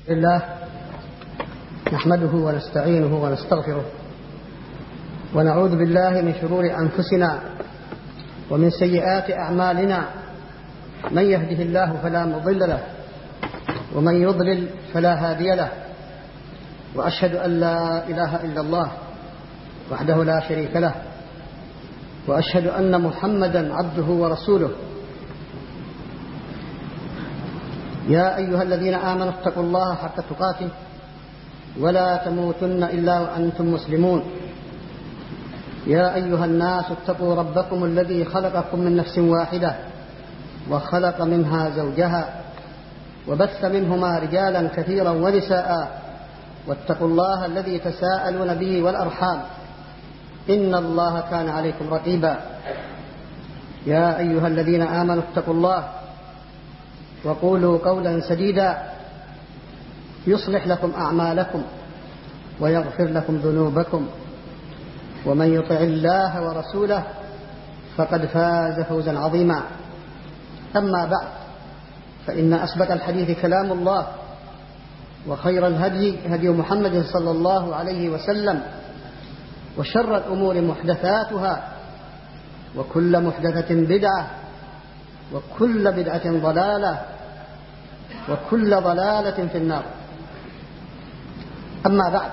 الله نحمده ونستعينه ونستغفره ونعوذ بالله من شرور أنفسنا ومن سيئات أعمالنا. من يهده الله فلا مضل له ومن يضلل فلا هادي له، وأشهد أن لا إله إلا الله وحده لا شريك له، وأشهد أن محمدا عبده ورسوله. يا أيها الذين آمنوا اتقوا الله حق تقاته ولا تموتن إلا وأنتم مسلمون. يا أيها الناس اتقوا ربكم الذي خلقكم من نفس واحدة وخلق منها زوجها وبث منهما رجالا كثيرا ونساء، واتقوا الله الذي تساءلون به والأرحام إن الله كان عليكم رقيبا. يا أيها الذين آمنوا اتقوا الله وقولوا قولا سديدا يصلح لكم أعمالكم ويغفر لكم ذنوبكم، ومن يطع الله ورسوله فقد فاز فوزا عظيما. أما بعد، فإن أسبق الحديث كلام الله، وخير الهدي هدي محمد صلى الله عليه وسلم، وشر الأمور محدثاتها، وكل محدثة بدعة، وكل بدعة ضلالة، وكل ضلالة في النار. أما بعد،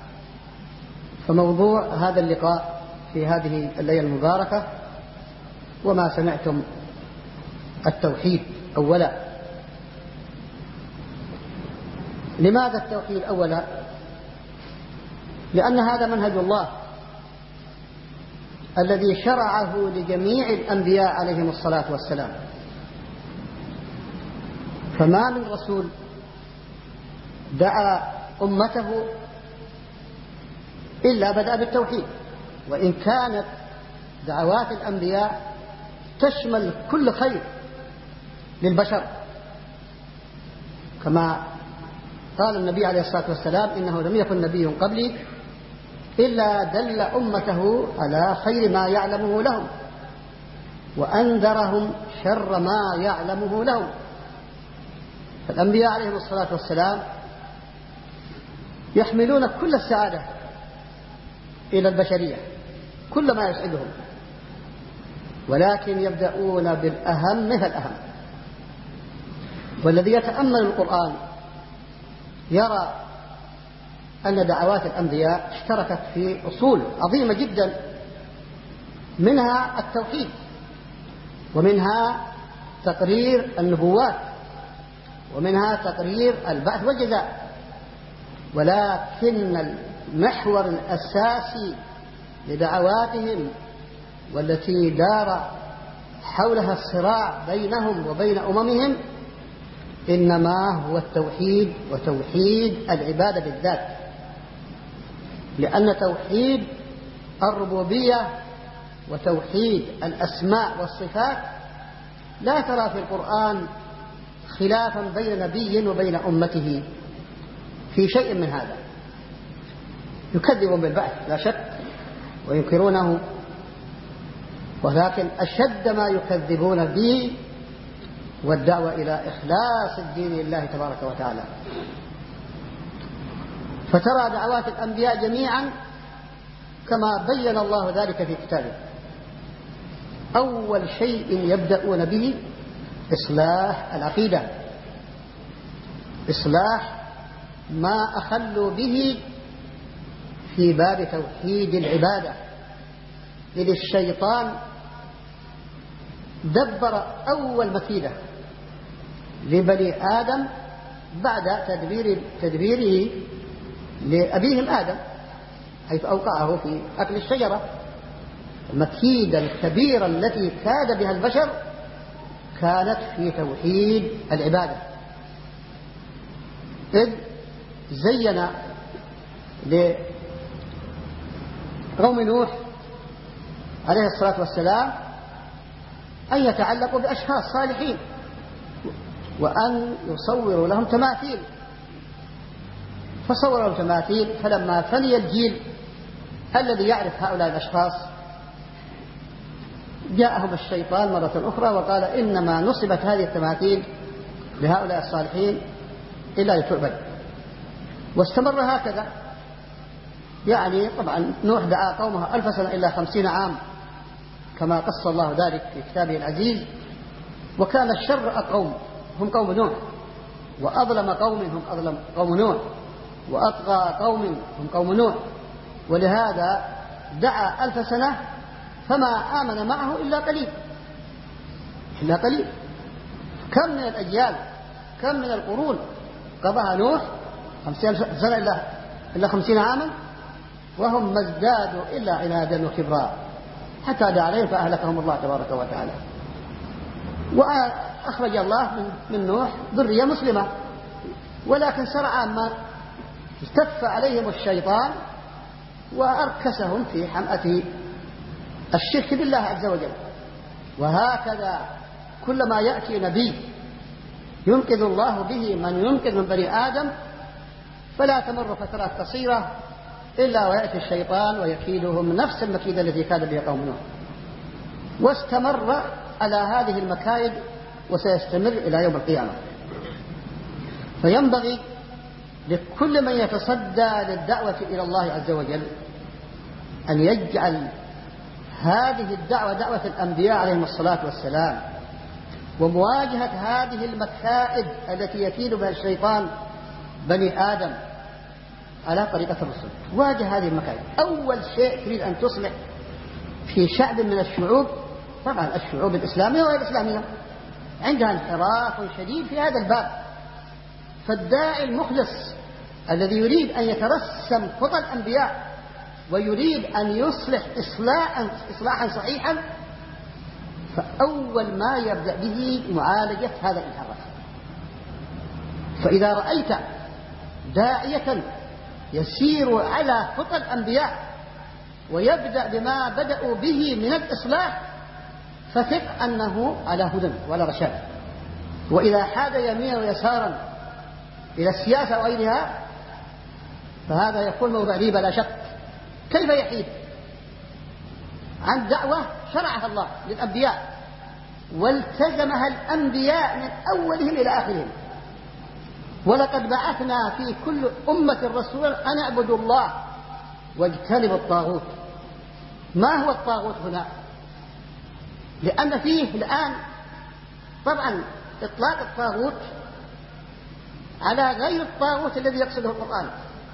فموضوع هذا اللقاء في هذه الليلة المباركة وما سمعتم التوحيد أولا. لماذا التوحيد أولا؟ لأن هذا منهج الله الذي شرعه لجميع الأنبياء عليهم الصلاة والسلام، فما من رسول دعا أمته إلا بدأ بالتوحيد، وإن كانت دعوات الأنبياء تشمل كل خير للبشر، كما قال النبي عليه الصلاة والسلام: إنه لم يكن نبي قبلي إلا دل أمته على خير ما يعلمه لهم وأنذرهم شر ما يعلمه لهم. فالأنبياء عليهم الصلاة والسلام يحملون كل السعادة إلى البشرية، كل ما يسعدهم، ولكن يبدأون بالأهم فالأهم. والذي يتأمل القرآن يرى أن دعوات الأنبياء اشتركت في أصول عظيمة جدا، منها التوحيد، ومنها تقرير النبوات، ومنها تقرير البعث والجزاء. ولكن المحور الأساسي لدعواتهم والتي دار حولها الصراع بينهم وبين أممهم إنما هو التوحيد، وتوحيد العبادة بالذات. لأن توحيد الربوبية وتوحيد الأسماء والصفات لا ترى في القرآن خلافا بين نبي وبين أمته في شيء من هذا. يكذبون بالبعث لا شك وينكرونه، ولكن أشد ما يكذبون به والدعوة إلى إخلاص الدين لله تبارك وتعالى. فترى دعوات الأنبياء جميعا كما بين الله ذلك في كتابه. أول شيء يبدأون به إصلاح العقيدة، إصلاح ما أخلوا به في باب توحيد العبادة. إذ الشيطان دبر أول مكيدة لبني آدم بعد تدبيره لأبيهم آدم، حيث أوقعه في أكل الشجرة. المكيدة الكبيرة التي كاد بها البشر كانت في توحيد العبادة، إذ زين لقوم نوح عليه الصلاة والسلام أن يتعلقوا بأشخاص صالحين وأن يصوروا لهم تماثيل، فصوروا لهم تماثيل. فلما فني الجيل الذي يعرف هؤلاء الأشخاص جاءهم الشيطان مرة أخرى وقال: إنما نصبت هذه التماثيل لهؤلاء الصالحين إلا لتعبد. واستمر هكذا. يعني طبعا نوح دعا قومه 1000 سنة إلا 50 عام كما قص الله ذلك في كتابه العزيز. وكان الشر قوم هم قوم نوح، وأظلم قوم هم أظلم قوم نوح، وأطغى قوم هم قوم نوح. ولهذا دعا 1000 سنة فما آمن معه إلا قليل. كم من الأجيال، كم من القرون قضاها نوح 50 سنة إلا 50 عاما، وهم ما ازدادوا إلا عنادا وكبرا حتى دعا عليهم فأهلكهم الله تبارك وتعالى. وأخرج الله من نوح ذرية مسلمة، ولكن سرعان ما استف عليهم الشيطان وأركسهم في حمأة الشرك بالله عز وجل. وهكذا كلما يأتي نبي ينقذ الله به من ينقذ من بني آدم فلا تمر فترات قصيرة إلا ويأتي الشيطان ويكيدهم نفس المكيدة التي كاد بها قوم نوح. واستمر على هذه المكايد وسيستمر إلى يوم القيامة. فينبغي لكل من يتصدى للدعوة إلى الله عز وجل أن يجعل هذه الدعوة دعوة الأنبياء عليهم الصلاة والسلام، ومواجهة هذه المكائد التي يكيد بها الشيطان بني آدم على طريقة الرسل. واجه هذه المكائد. أول شيء تريد أن تصلح في شعب من الشعوب، طبعا الشعوب الإسلامية وغير الإسلامية عندها انحراف شديد في هذا الباب. فالداعي المخلص الذي يريد أن يترسم خطى الأنبياء ويريد أن يصلح إصلاحا صحيحا، فأول ما يبدأ به معالجة هذا الانحراف. فإذا رأيت داعية يسير على خطى الأنبياء ويبدأ بما بدأوا به من الإصلاح فثق أنه على هدى ولا رشاد. وإذا حاد يمينا ويسارا إلى السياسة وغيرها فهذا يكون موضع ريبة لا شك. كيف يحيد عن دعوة شرعها الله للأنبياء والتزمها الأنبياء من أولهم إلى آخرهم؟ ولقد بعثنا في كل أمة رسولا أن اعبدوا الله واجتنبوا الطاغوت. ما هو الطاغوت هنا؟ لأن فيه الآن طبعا إطلاق الطاغوت على غير الطاغوت الذي يقصده القرآن.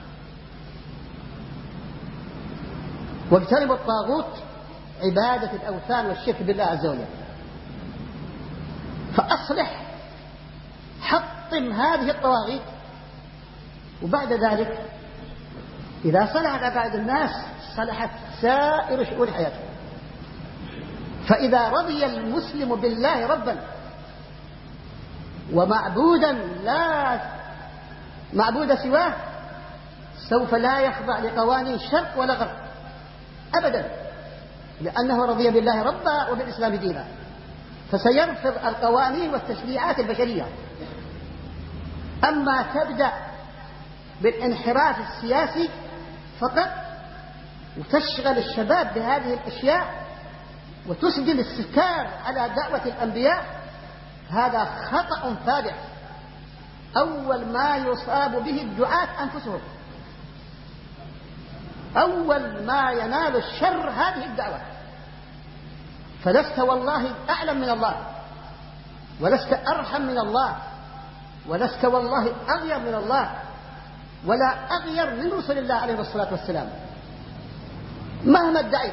واجتنبوا الطاغوت عبادة الأوثان والشرك بالله عز وجل. فأصلح، حطم هذه الطواغيت، وبعد ذلك إذا صلحت عقائد الناس صلحت سائر شؤون حياتهم. فإذا رضي المسلم بالله ربا ومعبودا لا معبود سواه سوف لا يخضع لقوانين شرق ولا غرب أبدا، لأنه رضي بالله ربا وبالإسلام دينا، فسيرفض القوانين والتشريعات البشرية. أما تبدأ بالانحراف السياسي فقط وتشغل الشباب بهذه الأشياء وتسجل الستار على دعوة الأنبياء، هذا خطأ فادح. أول ما يصاب به الدعاة أنفسهم، أول ما ينال الشر هذه الدعوة. فلست والله أعلم من الله، ولست أرحم من الله، ولست والله أغير من الله، ولا أغير من رسل الله عليه الصلاة والسلام مهما ادعيت.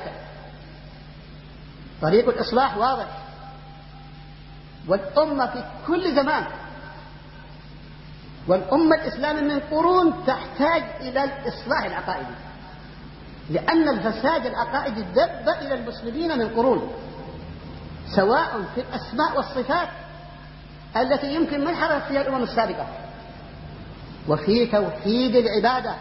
طريق الإصلاح واضح، والأمة في كل زمان، والأمة الإسلامية من قرون تحتاج إلى الإصلاح العقائدي، لأن الفساد العقائدي دب إلى المسلمين من قرون، سواء في الأسماء والصفات التي يمكن من حرف فيها الأمم السابقة، وفي توحيد العبادة.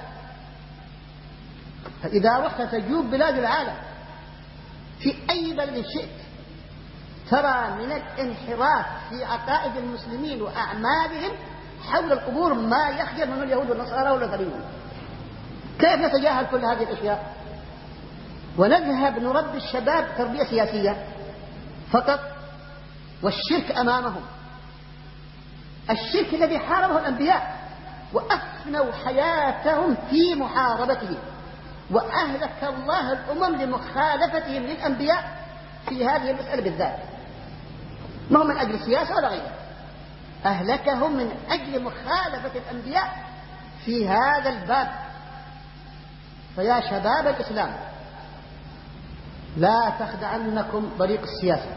فإذا رحت تجوب بلاد العالم في أي بلد شئت ترى من الانحراف في عقائد المسلمين وأعمالهم حول القبور ما يخجل من اليهود والنصارى والوثنيين. كيف نتجاهل كل هذه الأشياء ونذهب نربي الشباب تربية سياسية فقط، والشرك أمامهم، الشرك الذي حاربه الأنبياء وأفسد أفنوا حياتهم في محاربته، وأهلك الله الأمم لمخالفتهم للأنبياء في هذه المسألة بالذات، ما هو من أجل السياسة ولا غيره، أهلكهم من أجل مخالفة الأنبياء في هذا الباب. فيا شباب الإسلام، لا تخدعنكم طريق السياسة،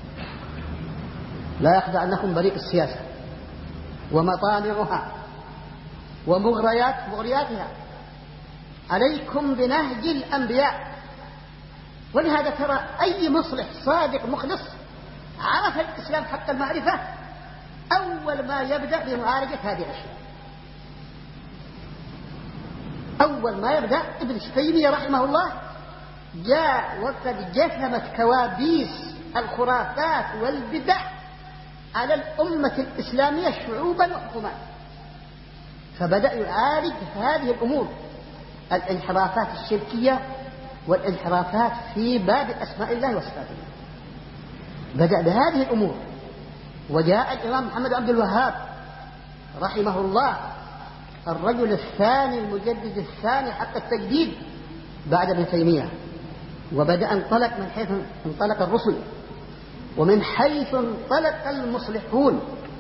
لا يخدعنكم طريق السياسة ومطامعها ومغرياتها. عليكم بنهج الأنبياء. ولهذا ترى أي مصلح صادق مخلص عرف الإسلام حق المعرفة أول ما يبدأ بمعالجة هذه الأشياء. أول ما يبدأ ابن تيمية رحمه الله جاء وقد جثمت كوابيس الخرافات والبدع على الأمة الإسلامية شعوبا وحكومات، فبدأ يعالج هذه الأمور، الانحرافات الشركية والانحرافات في باب أسماء الله وصفاته، بدأ بهذه الأمور. وجاء الإمام محمد عبد الوهاب رحمه الله الرجل الثاني المجدد الثاني حق التجديد بعد ابن تيمية، وبدأ انطلق من حيث انطلق الرسل ومن حيث انطلق المصلحون،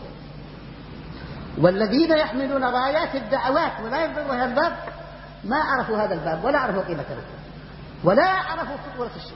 والذين يحملون رايات الدعوات ولا ينظروا هذا الباب ما عرفوا هذا الباب ولا عرفوا قيمته ولا عرفوا خطورة الشرك.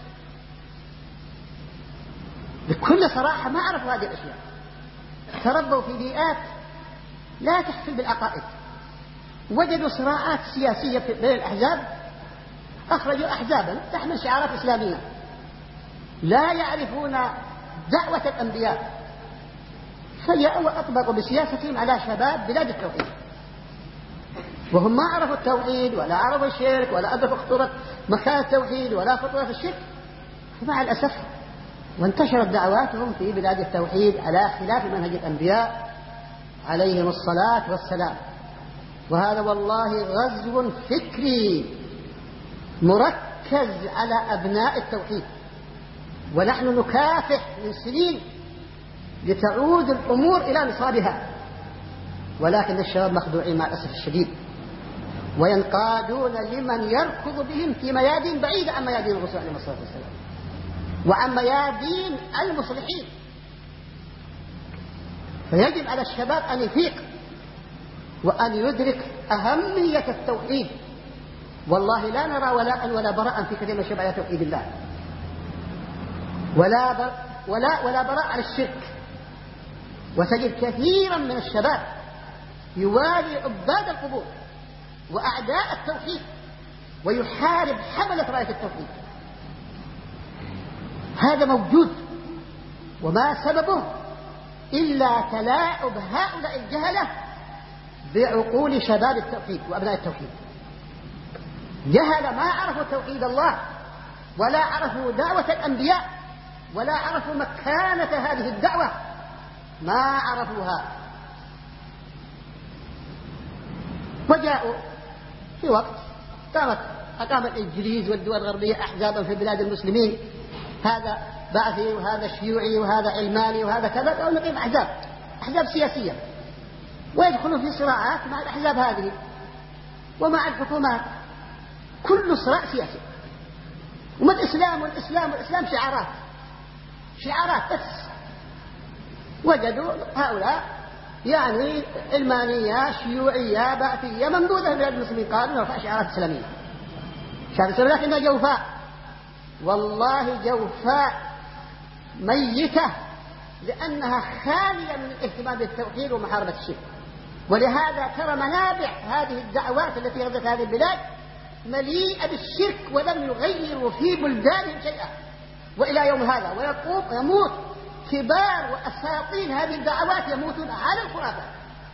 بكل صراحة ما عرفوا هذه الأشياء، تربوا في بيئات لا تحفل بالعقائد، وجدوا صراعات سياسية بين الأحزاب، أخرجوا أحزابا تحمل شعارات إسلامية، لا يعرفون دعوة الأنبياء، فجاءوا وأطبقوا بسياستهم على شباب بلاد التوحيد، وهم ما عرفوا التوحيد ولا عرفوا الشرك ولا أدركوا خطورة مكان التوحيد ولا خطورة الشرك، فمع الأسف وانتشرت دعواتهم في بلاد التوحيد على خلاف منهج الأنبياء عليهم الصلاة والسلام. وهذا والله غزو فكري مركز على أبناء التوحيد، ونحن نكافح من سنين لتعود الأمور إلى نصابها، ولكن الشباب مخدوعين مع الأسف الشديد، وينقادون لمن يركض بهم في ميادين بعيدة عن ميادين الرسول عليه الصلاة والسلام وعن ميادين المصلحين. فيجب على الشباب أن يفيق وأن يدرك أهمية التوحيد. والله لا نرى ولاء ولا براء في كثير من الشباب على توحيد الله، ولا براء على الشرك. وتجد كثيرا من الشباب يوالي عباد القبور وأعداء التوحيد ويحارب حملة راية التوحيد. هذا موجود، وما سببه إلا تلاعب هؤلاء الجهلة بعقول شباب التوحيد وأبناء التوحيد. جهل ما عرفوا توحيد الله ولا عرفوا دعوة الأنبياء ولا عرفوا مكانة هذه الدعوة، ما عرفوها. وجاءوا في وقت أقام الإنجليز والدول الغربية أحزابا في بلاد المسلمين، هذا بعثي وهذا شيوعي وهذا علماني وهذا كذا، أو نقيم أحزاب سياسية، ويدخلوا في صراعات مع الأحزاب هذه ومع الحكومات، كل صراع سياسي. وما الإسلام والإسلام شعارات بس. وجدوا هؤلاء يعني علمانية شيوعية بعثية ممدودة في بلاد المسلمين، قالوا نرفع شعارات إسلامية، شعارات إسلامية، لكنها جوفاء، والله جوفاء ميتة، لأنها خالية من الاهتمام بالتوحيد ومحاربة الشرك. ولهذا ترى منابع هذه الدعوات التي غزت هذه البلاد مليئة بالشرك، ولم يغيروا في بلدانهم شيئا وإلى يوم هذا. ويموت كبار وأساطين هذه الدعوات يموتون على الخرافات،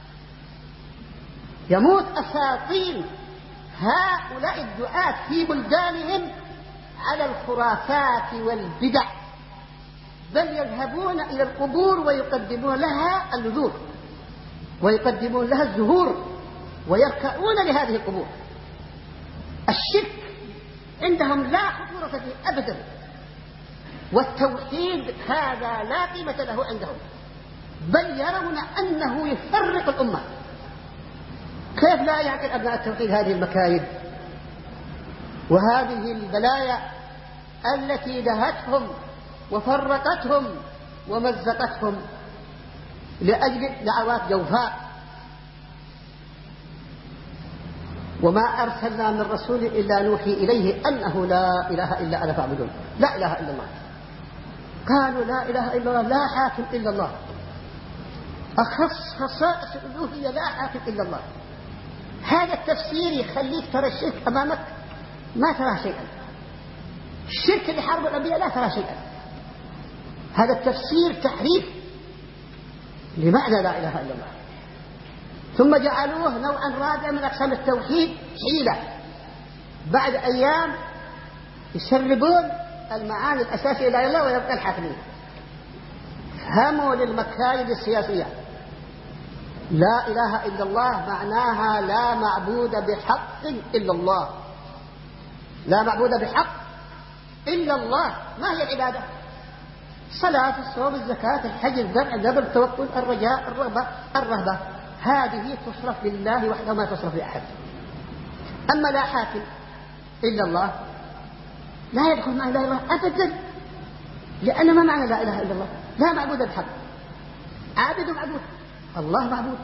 يموت أساطين هؤلاء الدعاة في بلدانهم على الخرافات والبدع، بل يذهبون إلى القبور ويقدمون لها النذور ويقدمون لها الزهور ويركعون لهذه القبور. الشرك عندهم لا خطورة فيه أبدا، والتوحيد هذا لا قيمة له عندهم، بل يرون أنه يفرق الأمة. كيف لا يعقل أبناء التوحيد هذه المكايد وهذه البلايا التي دهتهم وفرقتهم ومزقتهم لأجل دعوات جوفاء؟ وما أرسلنا من رسول إلا نوحي إليه أنه لا إله إلا أنا فاعبدون. لا إله إلا الله. قالوا لا إله إلا الله، لا حاكم إلا الله. أخص خصائص الألوهية لا حاكم إلا الله. هذا التفسير يخليك ترى الشرك أمامك ما ترى شيئا. الشرك اللي حارب الأنبياء لا ترى شيئا. هذا التفسير تحريف لمعنى لا إله إلا الله. ثم جعلوه نوعا رابعا من أقسام التوحيد، حيلة. بعد أيام يسربون المعاني الأساسية لا إله إلا الله ويبقى الحاكمين. فهموا للمكايد السياسية. لا إله إلا الله معناها لا معبود بحق إلا الله. لا معبود بحق إلا الله. ما هي العبادة؟ الصلاة، الصوم، الزكاة، الحج، الذبح، النذر، التوكل، الرجاء، الرهبة. هذه تصرف لله وحده ما تصرف لأحد. أما لا حاكم إلا الله لا يدخل مع لا إله إلا الله أبدا، لأن ما معنى لا إله إلا الله؟ لا معبود بحق. عابد معبود، الله معبود،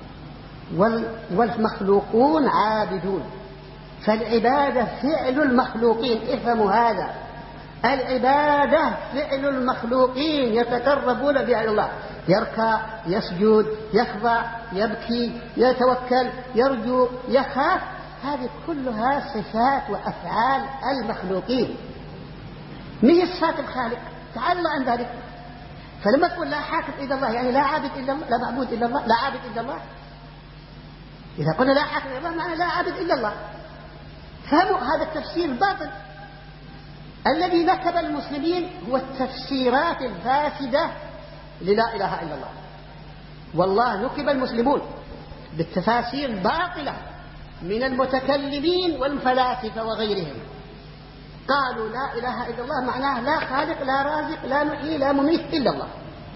والمخلوقون عابدون. فالعبادة فعل المخلوقين. افهموا هذا، العبادة فعل المخلوقين يتقربون بها إلى الله. يركع، يسجد، يخضع، يبكي، يتوكل، يرجو، يخاف. هذه كلها صفات وأفعال المخلوقين، من صفات الخالق تعالى عن ذلك. فلما تقول لا حاكم إلا الله يعني لا عابد إلا الله، لا معبود إلا الله، لا عابد إلا الله. إذا قلنا لا حاكم إلا الله معنى لا عابد إلا الله. فهموا هذا التفسير باطل. الذي نكب المسلمين هو التفسيرات الفاسدة للا إله إلا الله. والله نكب المسلمون بالتفاسير الباطلة من المتكلمين والفلاسفة وغيرهم. قالوا لا إله إلا الله معناه لا خالق، لا رازق، لا محيي، لا مميت إلا الله.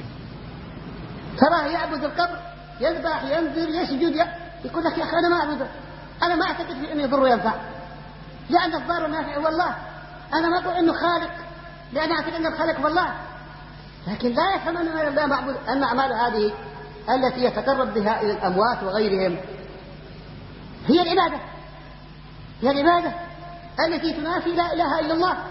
تراه يعبد القبر، يذبح، ينذر، يسجد، يقول لك يا أخي أنا ما أعبده، أنا ما أعتقد في أنه يضر وينفع، لأن الضار نافع والله. أنا ما أقول أنه خالق لأن أعتقد أن الخالق والله. لكن لا يفهم أن لا معبود، أن أعمال هذه التي يتقرب بها إلى الأموات وغيرهم هي العبادة، هي العبادة التي تنافي لا إله إلا الله.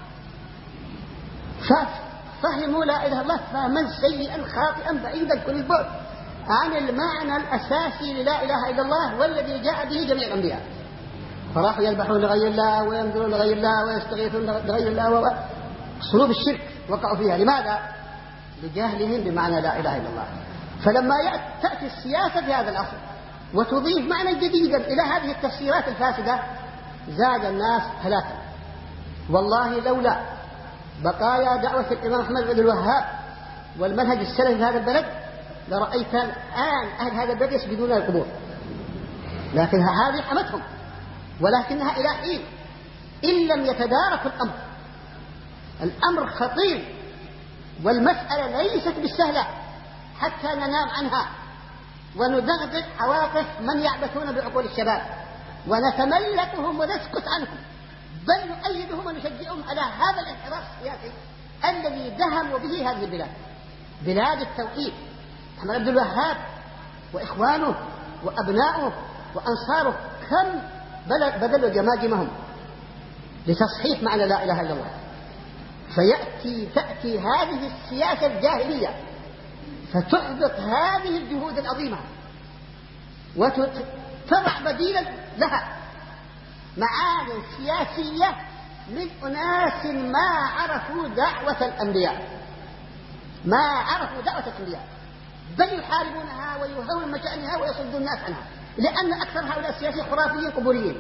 ففهموا لا إله إلا الله فهما سيئا خاطئا بعيدا كل البعد عن المعنى الأساسي للا إله إلا الله والذي جاء به جميع الأنبياء. فراحوا يذبحون لغير الله وينذرون لغير الله ويستغيثون لغير الله، صلوب الشرك وقعوا فيها. لماذا؟ لجهلهم بمعنى لا إله إلا الله. فلما تأتي السياسة في هذا العصر وتضيف معنى جديدا إلى هذه التفسيرات الفاسدة زاد الناس هلاكا. والله لولا بقايا دعوة الإمام أحمد بن الوهاب والمنهج السلفي في هذا البلد لرأيت الآن أهل هذا البلد يسجدون القبور. لكن هذه حمتهم، ولكنها إلى حين إن لم يتداركوا الأمر خطير، والمسألة ليست بالسهلة حتى ننام عنها وندغدغ عواطف من يعبثون بعقول الشباب ونتملكهم ونسكت عنهم، بل نؤيدهم ونشجعهم على هذا الانحراف السياسي الذي دهموا به هذه البلاد، بلاد التوحيد. محمد بن الوهاب وإخوانه وأبناؤه وأنصاره كم بذلوا جماجمهم لتصحيح معنى لا إله إلا الله. تأتي هذه السياسة الجاهلية فتحبط هذه الجهود العظيمة وتضع بديلا لها معاني سياسية من أناس ما عرفوا دعوة الأنبياء، ما عرفوا دعوة الأنبياء، بل يحاربونها ويهون مشأنها ويصدون الناس عنها، لأن أكثر هؤلاء السياسيين خرافيين قبوريين.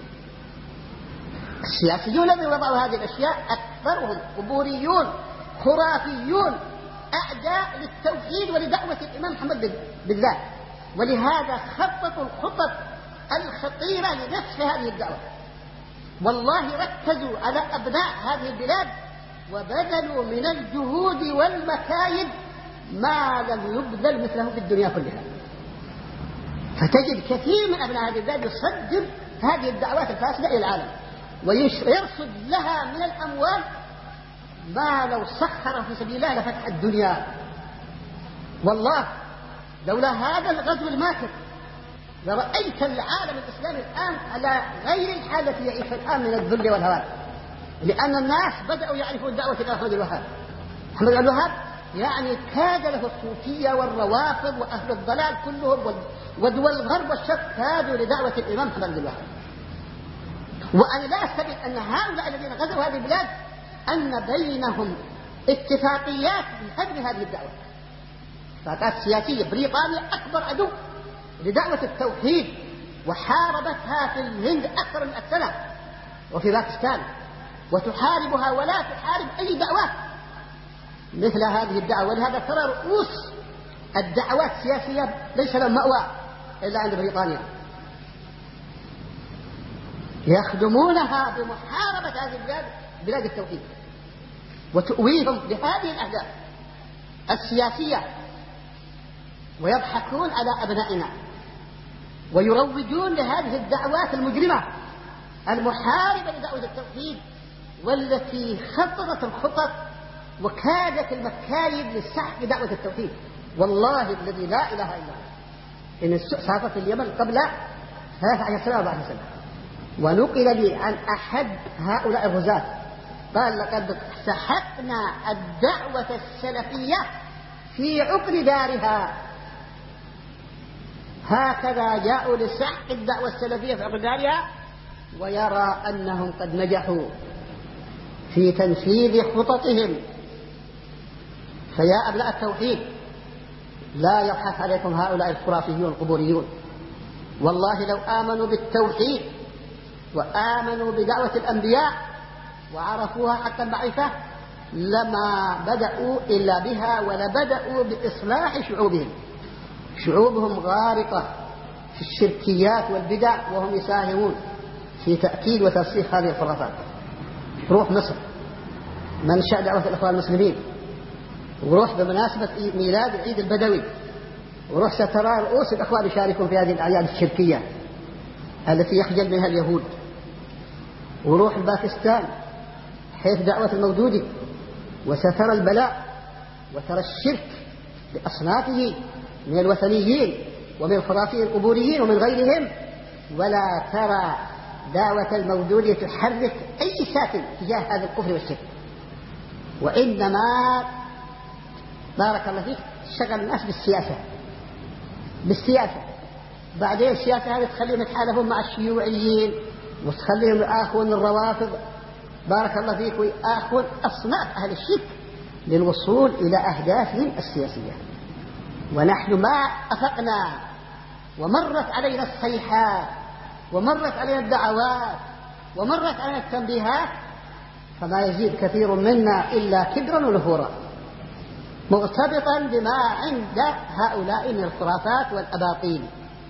السياسيون الذين وضعوا هذه الأشياء أكثرهم قبوريون خرافيون أعداء للتوحيد ولدعوة الإمام محمد بالله، ولهذا خططوا الخطط الخطيرة لنسف هذه الدعوة. والله ركزوا على أبناء هذه البلاد وبذلوا من الجهود والمكايد ما لم يبذل مثله في الدنيا كلها. فتجد كثير من أبناء هذه البلاد يصدر هذه الدعوات الفاسدة إلى العالم ويرصد لها من الأموال ما لو سخر في سبيل الله لفتح الدنيا. والله لولا هذا الغزو الماكر لرأيت العالم الإسلامي الآن على غير الحال التي يعيش الآن من الذل والهوان، لأن الناس بدأوا يعرفون دعوة أحمد الوهاب. أحمد الوهاب يعني كاد له الصوفية والروافض وأهل الضلال كلهم ودول الغرب والشرق كادوا لدعوة الإمام أحمد الوهاب. وأنا لا أستبعد أن هؤلاء الذين غزوا هذه البلاد أن بينهم اتفاقيات لهدم هذه الدعوة، اتفاقات سياسية. بريطانيا أكبر عدو لدعوة التوحيد وحاربتها في الهند أكثر من سنة وفي باكستان، وتحاربها ولا تحارب أي دعوات مثل هذه الدعوة. ولهذا ترى رؤوس الدعوات السياسية ليس لهم مأوى إلا عند بريطانيا، يخدمونها بمحاربة هذه البلاد، بلاد التوحيد، وتؤويهم لهذه الأهداف السياسية، ويضحكون على أبنائنا ويروجون لهذه الدعوات المجرمة المحاربة لدعوة التوحيد، والتي خططت الخطط وكادت المكايد لسحق دعوة التوحيد. والله الذي لا إله إلا هو إن صارت في اليمن قبل 13 سنة 14 سنة، ونقل لي عن أحد هؤلاء الغزاة قال لقد سحقنا الدعوة السلفية في عقر دارها. هكذا جاءوا لسحق الدعوة السلفية في عقر دارها، ويرى أنهم قد نجحوا في تنفيذ خططهم. فيا أبناء التوحيد لا يضحك عليكم هؤلاء الخرافيون القبوريون. والله لو آمنوا بالتوحيد وآمنوا بدعوة الأنبياء وعرفوها حتى المعرفة لما بدأوا إلا بها، ولبدأوا بإصلاح شعوبهم. شعوبهم غارقة في الشركيات والبدع، وهم يساهمون في تأكيد وترسيخ هذه الخرافات. روح مصر منشأ دعوة الإخوان المسلمين، وروح بمناسبة ميلاد عيد البدوي، وروح سترى رؤوس الأخوان يشاركون في هذه الأعياد الشركية التي يخجل منها اليهود. وروح باكستان حيث دعوة الموجودي، وسترى البلاء وترى الشرك بأصنافه من الوثنيين ومن الخرافيين القبوريين ومن غيرهم، ولا ترى دعوة الموجودي تحرك أي ساكن تجاه هذا الكفر والشرك. وإنما بارك الله فيك شغل الناس بالسياسة. بعدين السياسة هذه تخليهم يتحالفون مع الشيوعيين وتخليهم يآخون الروافض بارك الله فيك، ويآخون أصناف أهل الشرك للوصول إلى أهدافهم السياسية. ونحن ما أفقنا ومرت علينا الصيحات ومرت علينا الدعوات ومرت علينا التنبيهات، فما يزيد كثير منا إلا كبرا ونفورا مرتبطا بما عند هؤلاء من الخرافات والأباطيل.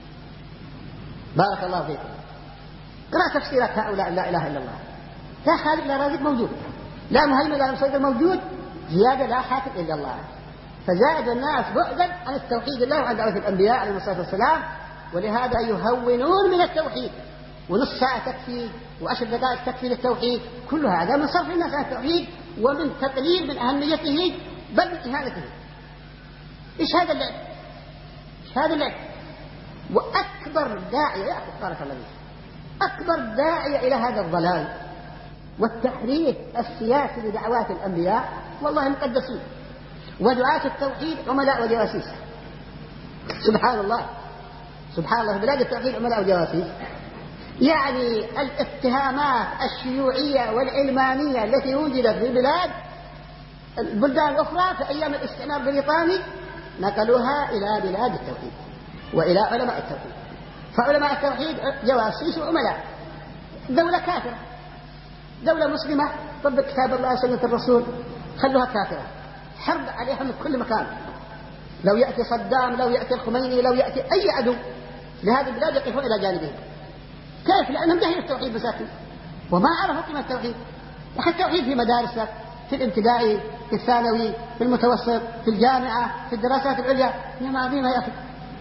بارك الله فيكم. قرأ تفسيرات هؤلاء لا إله إلا الله، لا خالق لا رازق موجود، لا مهيمن لا مسيطر موجود، زيادة لا حاكم إلا الله. فزاد الناس بعدا عن التوحيد الله وعن دعوة الأنبياء عليهم الصلاة والسلام، ولهذا يهونون من التوحيد، ونص ساعة تكفي و10 دقائق تكفي للتوحيد. كل هذا من صرف الناس عن التوحيد ومن تقليل من أهميته بل من إهانته. إيش هذا اللعب؟ إيش هذا اللعب؟ وأكبر داعية يا أخي بارك الله فيك، أكبر داعية إلى هذا الضلال والتحريف السياسي لدعوات الأنبياء والله مقدسين، ودعاة التوحيد عملاء وجواسيس. سبحان الله سبحان الله، بلاد التوحيد عملاء وجواسيس. يعني الاتهامات الشيوعية والعلمانية التي وجدت في البلدان الأخرى في أيام الاستعمار البريطاني نقلوها إلى بلاد التوحيد وإلى علماء التوحيد. فعلماء التوحيد جواسيس وعملاء. دولة كافرة، دولة مسلمة طبق كتاب الله سنة الرسول خلوها كافرة، حرب عليها من كل مكان. لو يأتي صدام، لو يأتي الخميني، لو يأتي أي عدو لهذه البلاد يقفون إلى جانبهم. كيف؟ لأنهم جهلوا التوحيد مساكين وما عرفوا قيمة التوحيد. أخي التوحيد في مدارسك، في الابتدائي، في الثانوي، في المتوسط، في الجامعة، في الدراسات العليا، نعمة عظيمة يا أخي.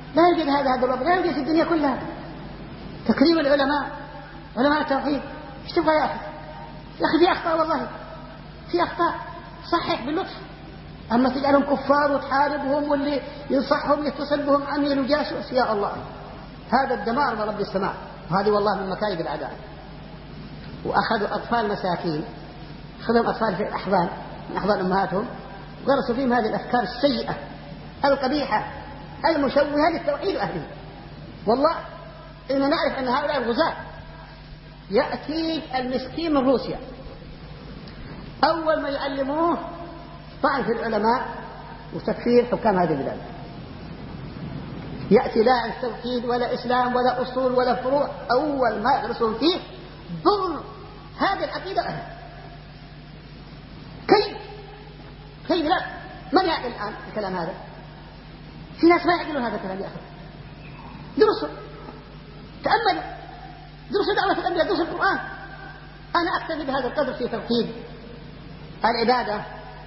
لا يوجد هذا الوضع، لا يوجد في الدنيا كلها. تكريم العلماء، علماء التوحيد. ايش تبغى يا أخي؟ يا أخي في أخطاء، والله في أخطاء، صحح باللطف. أما تجعلهم كفار وتحاربهم، واللي ينصحهم يتصل بهم عميل وجاسوس، يا الله، هذا الدمار من رب السماء. وهذه والله من مكايد الأعداء. وأخذوا أطفال مساكين، أخذهم أطفال في الأحضان من أحضان أمهاتهم، غرسوا فيهم هذه الأفكار السيئة القبيحة المشوهة للتوحيد وأهله. والله إننا نعرف أن هؤلاء الغزاة يأتي المسكين من روسيا، أول ما يعلموه طعن في العلماء وتكفير حكام هذه البلاد. يأتي لا عن توحيد ولا إسلام ولا أصول ولا فروع، أول ما يدرسون فيه ضر هذه العقيدة أهل. كيف لا؟ من يعقل الآن الكلام هذا؟ في ناس ما يعقلون هذا الكلام يا أخي. درسوا، تأملوا، درسوا دعوة الأنبياء، درسوا القرآن. أنا أكتفي بهذا القدر في توحيد العبادة،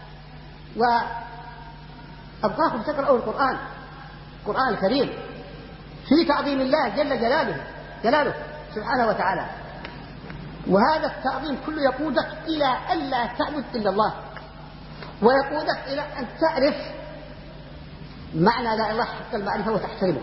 وأبقاكم تقرأوا القرآن الكريم في تعظيم الله جل جلاله سبحانه وتعالى. وهذا التعظيم كله يقودك إلى ألا تعبد إلا الله، ويقودك إلى أن تعرف معنى لا إله إلا الله حق المعرفة وتحترمه.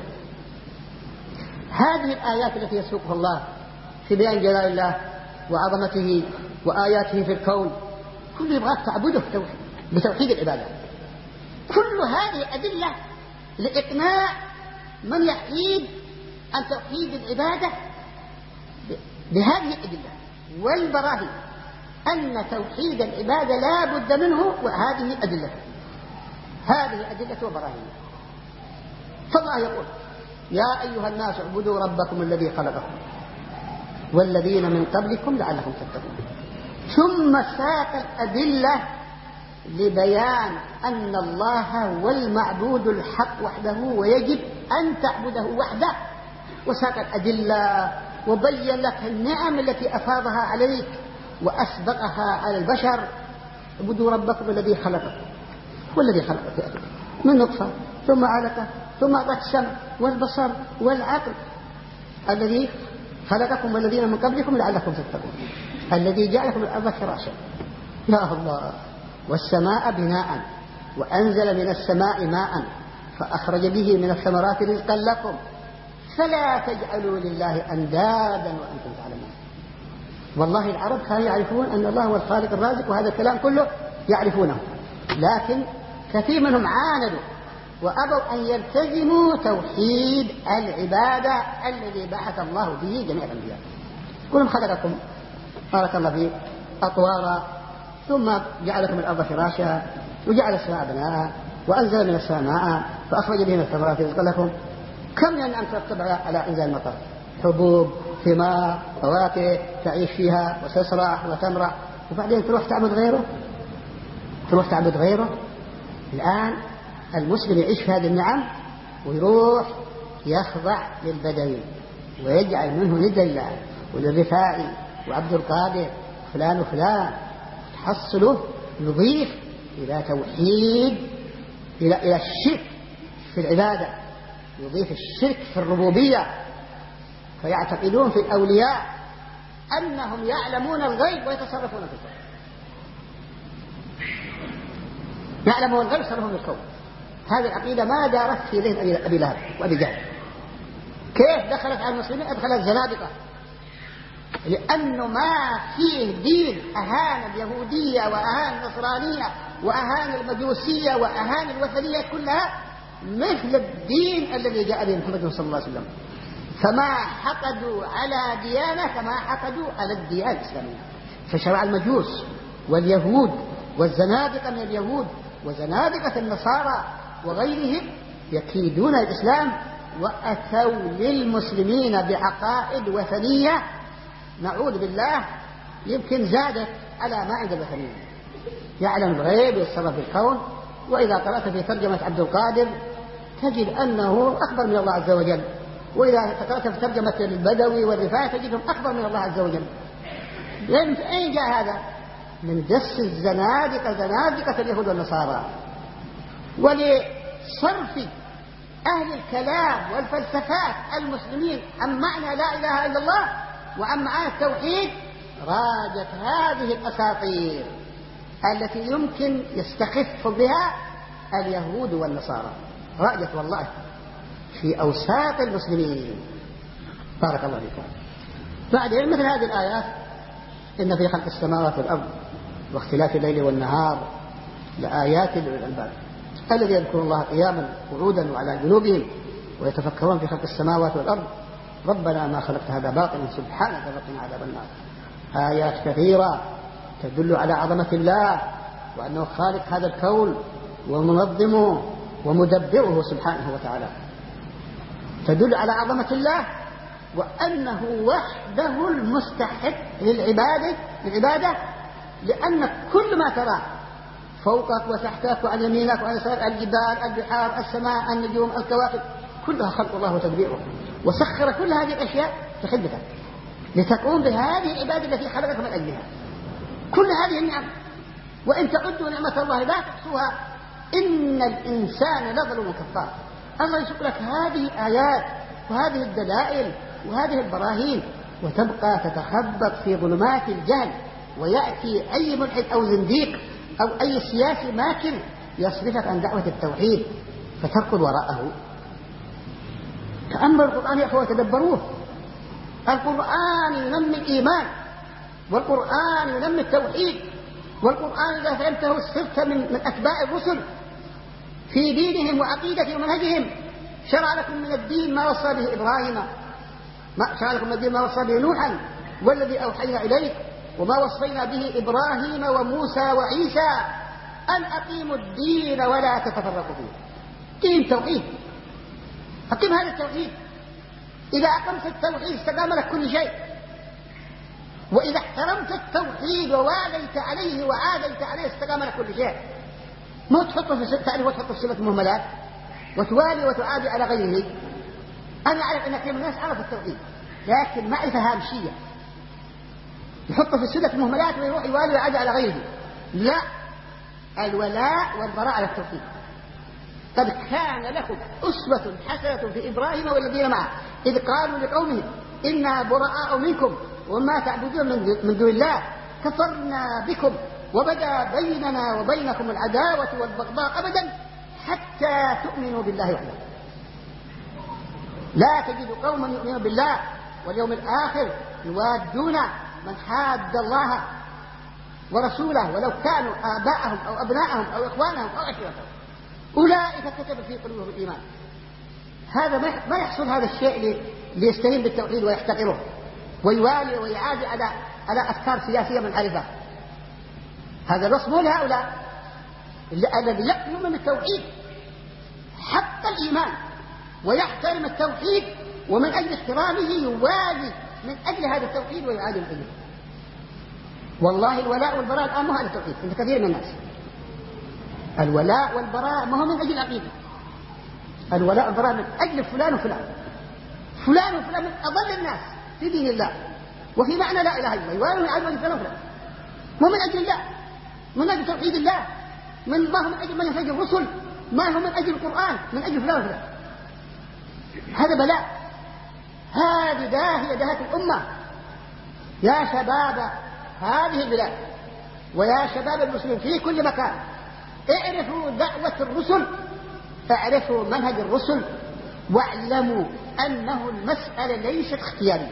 هذه الآيات التي يسوقها الله في بيان جلال الله وعظمته وآياته في الكون، كله يبغاك تعبده بتوحيد العبادة. كل هذه أدلة لإقناع من يحيد عن توحيد العبادة بهذه الأدلة والبراهين أن توحيد العبادة لا بد منه، وهذه أدلة، هذه أدلة وبراهين. فالله يقول: يا أيها الناس اعبدوا ربكم الذي خلقكم والذين من قبلكم لعلكم تتقون. ثم ساق الأدلة لبيان أن الله هو المعبود الحق وحده ويجب أن تعبده وحده، وساق الأدلة وبين لك النعم التي أفاضها عليك وأسبقها على البشر. اعبدوا ربكم الذي خلقكم والذي خلقك من نطفة ثم علقة ثم أعطاك السمع والبصر والعقل، الذي خلقكم والذين من قبلكم لعلكم تتقون، الذي جعلكم الأرض فراشا. يا الله، والسماء بناء وأنزل من السماء ماء فأخرج به من الثمرات رزقا لكم فلا تجعلوا لله أندادا وأنتم تعلمون. والله العرب كانوا يعرفون أن الله هو الخالق الرازق، وهذا الكلام كله يعرفونه، لكن كثير منهم عاندوا وأبوا أن يلتزموا توحيد العبادة الذي بعث الله به جميع الأنبياء. كلهم خلقكم بارك الله فيك أطوارا، ثم جعلكم الأرض فراشا وجعل السماء بناء وأنزل من السماء ماء فأخرج به من الثمرات رزقا لكم. كم من أن تتبع على إنزال المطر، حبوب، ثمار، فواكه تعيش فيها وتسرع وتمرع، وبعدين تروح تعبد غيره. الآن المسلم يعيش في هذه النعم ويروح يخضع للبدوي ويجعل منه ند الله وللرفاعي وعبد القادر فلان وفلان، تحصله يضيف إلى توحيد إلى الشرك في العبادة، يضيف الشرك في الربوبية، فيعتقدون في الأولياء أنهم يعلمون الغيب ويتصرفون في الكون، يعلمون الغيب ويتصرفون في الكون. هذه العقيدة ما دارت في ذهن أبي لهب وأبي جهل. كيف دخلت على المسلمين؟ أدخلت الزنادقة، لأنه ما فيه دين أهان اليهودية وأهان النصرانية وأهان المجوسية وأهان الوثنية كلها مثل الدين الذي جاء به محمد صلى الله عليه وسلم. فما حقدوا على ديانة كما حقدوا على الديانة الإسلامية. فشرع المجوس واليهود والزنادقة من اليهود وزنادقة النصارى وغيرهم يكيدون الإسلام، وأتوا للمسلمين بعقائد وثنية نعوذ بالله يمكن زادت على ما عند الوثنيين. يعلم الغيب ويتصرف في الكون. وإذا قرأت في ترجمة عبد القادر تجد أنه أخبر من الله عز وجل، وإذا قرأت في ترجمة البدوي والرفاعي تجدهم أخبر من الله عز وجل. من أين جاء هذا؟ من دس الزنادقة، زنادقة اليهود والنصارى، ولصرف أهل الكلام والفلسفات المسلمين عن معنى لا إله إلا الله وعن معنى التوحيد راجت هذه الأساطير التي يمكن يستخف بها اليهود والنصارى، راجت والله في أوساط المسلمين. بارك الله فيكم. بعدين مثل هذه الآيات: إن في خلق السماوات والأرض واختلاف الليل والنهار لآيات لأولي الألباب الذين يذكرون الله قياما وقعودا وعلى جنوبهم ويتفكرون في خلق السماوات والأرض ربنا ما خلقت هذا باطلا سبحانك فقنا عذاب النار. آيات كثيرة تدل على عظمة الله وأنه خالق هذا الكون ومنظمه ومدبره سبحانه وتعالى، تدل على عظمة الله وأنه وحده المستحق للعبادة، لأن كل ما تراه فوقك وتحتك وعن يمينك وعن يسارك، الجبال، البحار، السماء، النجوم، الكواكب، كلها خلق الله وتدبيره، وسخر كل هذه الأشياء لخدمتك لتقوم بهذه العبادة التي خلقك من أجلها. كل هذه النعم وإن تعدوا نعمة الله لا تحصوها إن الإنسان لظلم كفار. الله يسوق لك هذه الآيات وهذه الدلائل وهذه البراهين وتبقى تتخبط في ظلمات الجهل، ويأتي أي ملحد أو زنديق أو أي سياسي ماكن يصرفك عن دعوة التوحيد فتركض وراءه. تأملوا القرآن يا أخوة وتدبروه. القرآن ينمي الإيمان، والقرآن ينمي التوحيد، والقرآن إذا فهمته صرت من أتباع الرسل في دينهم وعقيدتهم ومنهجهم. شرع لكم من الدين ما وصى به إبراهيم، شرع لكم من الدين ما وصى به نوحا والذي أوحينا إليك وما وصينا به إبراهيم وموسى وعيسى أن أقيموا الدين ولا تتفرقوا فيه. دين توحيد، أقيم هذا التوحيد. إذا أقمت التوحيد استقام لك كل شيء، وإذا احترمت التوحيد وواليت عليه وعاديت عليه استقام لك كل شيء. ما تحطه في تعرف وتحطه في صفة مهملات وتوالي وتعادي على غيره. أنا أعرف أن كثير من الناس عرف التوحيد لكن معرفة هامشية، يحطه في صلة مهملات ويروح يوالي ويعادي على غيره. لا، الولاء والبراء على التوحيد. قد كان لكم أسوة حسنة في إبراهيم والذين معه إذ قالوا لقومهم إنا براء منكم وما تعبدون من دون الله كفرنا بكم وبدا بيننا وبينكم العداوة والبغضاء أبدا حتى تؤمنوا بالله وحده. لا تجد قوما يؤمنون بالله واليوم الآخر يوادون من حاد الله ورسوله ولو كانوا آباءهم أو أبناءهم أو إخوانهم أو عشيرتهم أولئك كتب في قلوبهم الإيمان. هذا ما يحصل هذا الشيء ليستهين بالتوحيد ويحتقره ويوالي ويعادي على أفكار سياسية منحرفة. هذا الوصف لهؤلاء الذي يؤمن بالتوحيد حق الإيمان ويحترم التوحيد ومن أجل احترامه يوالي من أجل هذا التوحيد ويعادي من أجله. والله الولاء والبراء الآن مو هذا التوحيد عند كثير من الناس. الولاء والبراء ما هو من أجل العقيدة. الولاء والبراء من أجل فلان وفلان، فلان وفلان من أضل الناس في دين الله وفي معنى لا إله إلا الله، يوالي ويعادي فلان وفلان، مو من أجل الله، من أجل توحيد الله، ما هو من أجل منهج الرسل، ما هو من أجل القرآن، من أجل فلان وفلان. هذا بلاء، هذه داهية دهت الأمة. يا شباب هذه البلاد ويا شباب المسلمين في كل مكان اعرفوا دعوة الرسل، اعرفوا منهج الرسل، واعلموا أنه المسألة ليست اختيارية،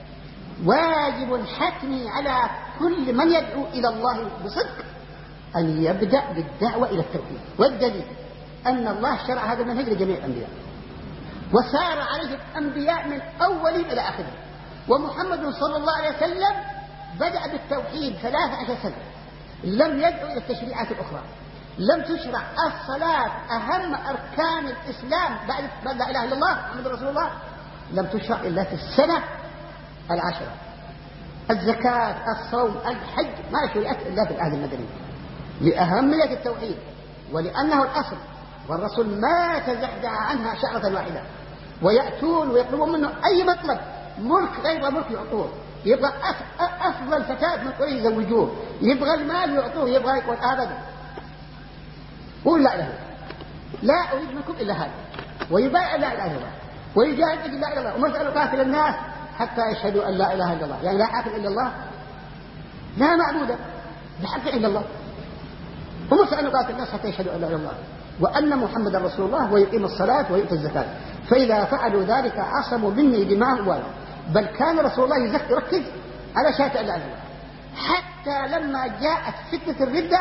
واجب حتمي على كل من يدعو إلى الله بصدق أن يبدأ بالدعوة إلى التوحيد. والدليل أن الله شرع هذا المنهج لجميع الأنبياء وسار عليه الأنبياء من أولهم إلى آخرهم، ومحمد صلى الله عليه وسلم بدأ بالتوحيد 13 سنة، لم يدعو إلى التشريعات الأخرى، لم تشرع الصلاة أهم أركان الإسلام بعد لا إله إلا الله محمد رسول الله، لم تشرع إلا في السنة 10. الزكاة، الصوم، الحج ما شرعت إلا في العهد المدني لأهمية التوحيد ولأنه الأصل، والرسول ما تزحزح عنها شعرة واحدة. ويأتون ويطلبون منه أي مطلب، ملك غير ملك يعطوه، يبغى أفضل فتاة من قريش يزوجوه، يبغى المال يعطوه، يبغى يقول أبدا قول لا إله لا أريد منكم إلا هذا. ويبايع لا إله إلا الله ويجاهد في لا إله إلا الله ومسألة قاتل الناس حتى يشهدوا أن لا إله إلا الله، يعني لا حاكم إلا الله، لا معبود بحق إلا الله، ومسألة قاتل الناس حتى يشهدوا أن لا إله إلا الله وأن محمد رسول الله ويقيم الصلاة ويؤتي الزكاة، فإذا فعلوا ذلك عصموا مني دماء أموالهم. بل كان رسول الله يركز على شهادة أن لا إله إلا الله، حتى لما جاءت فتنة الردة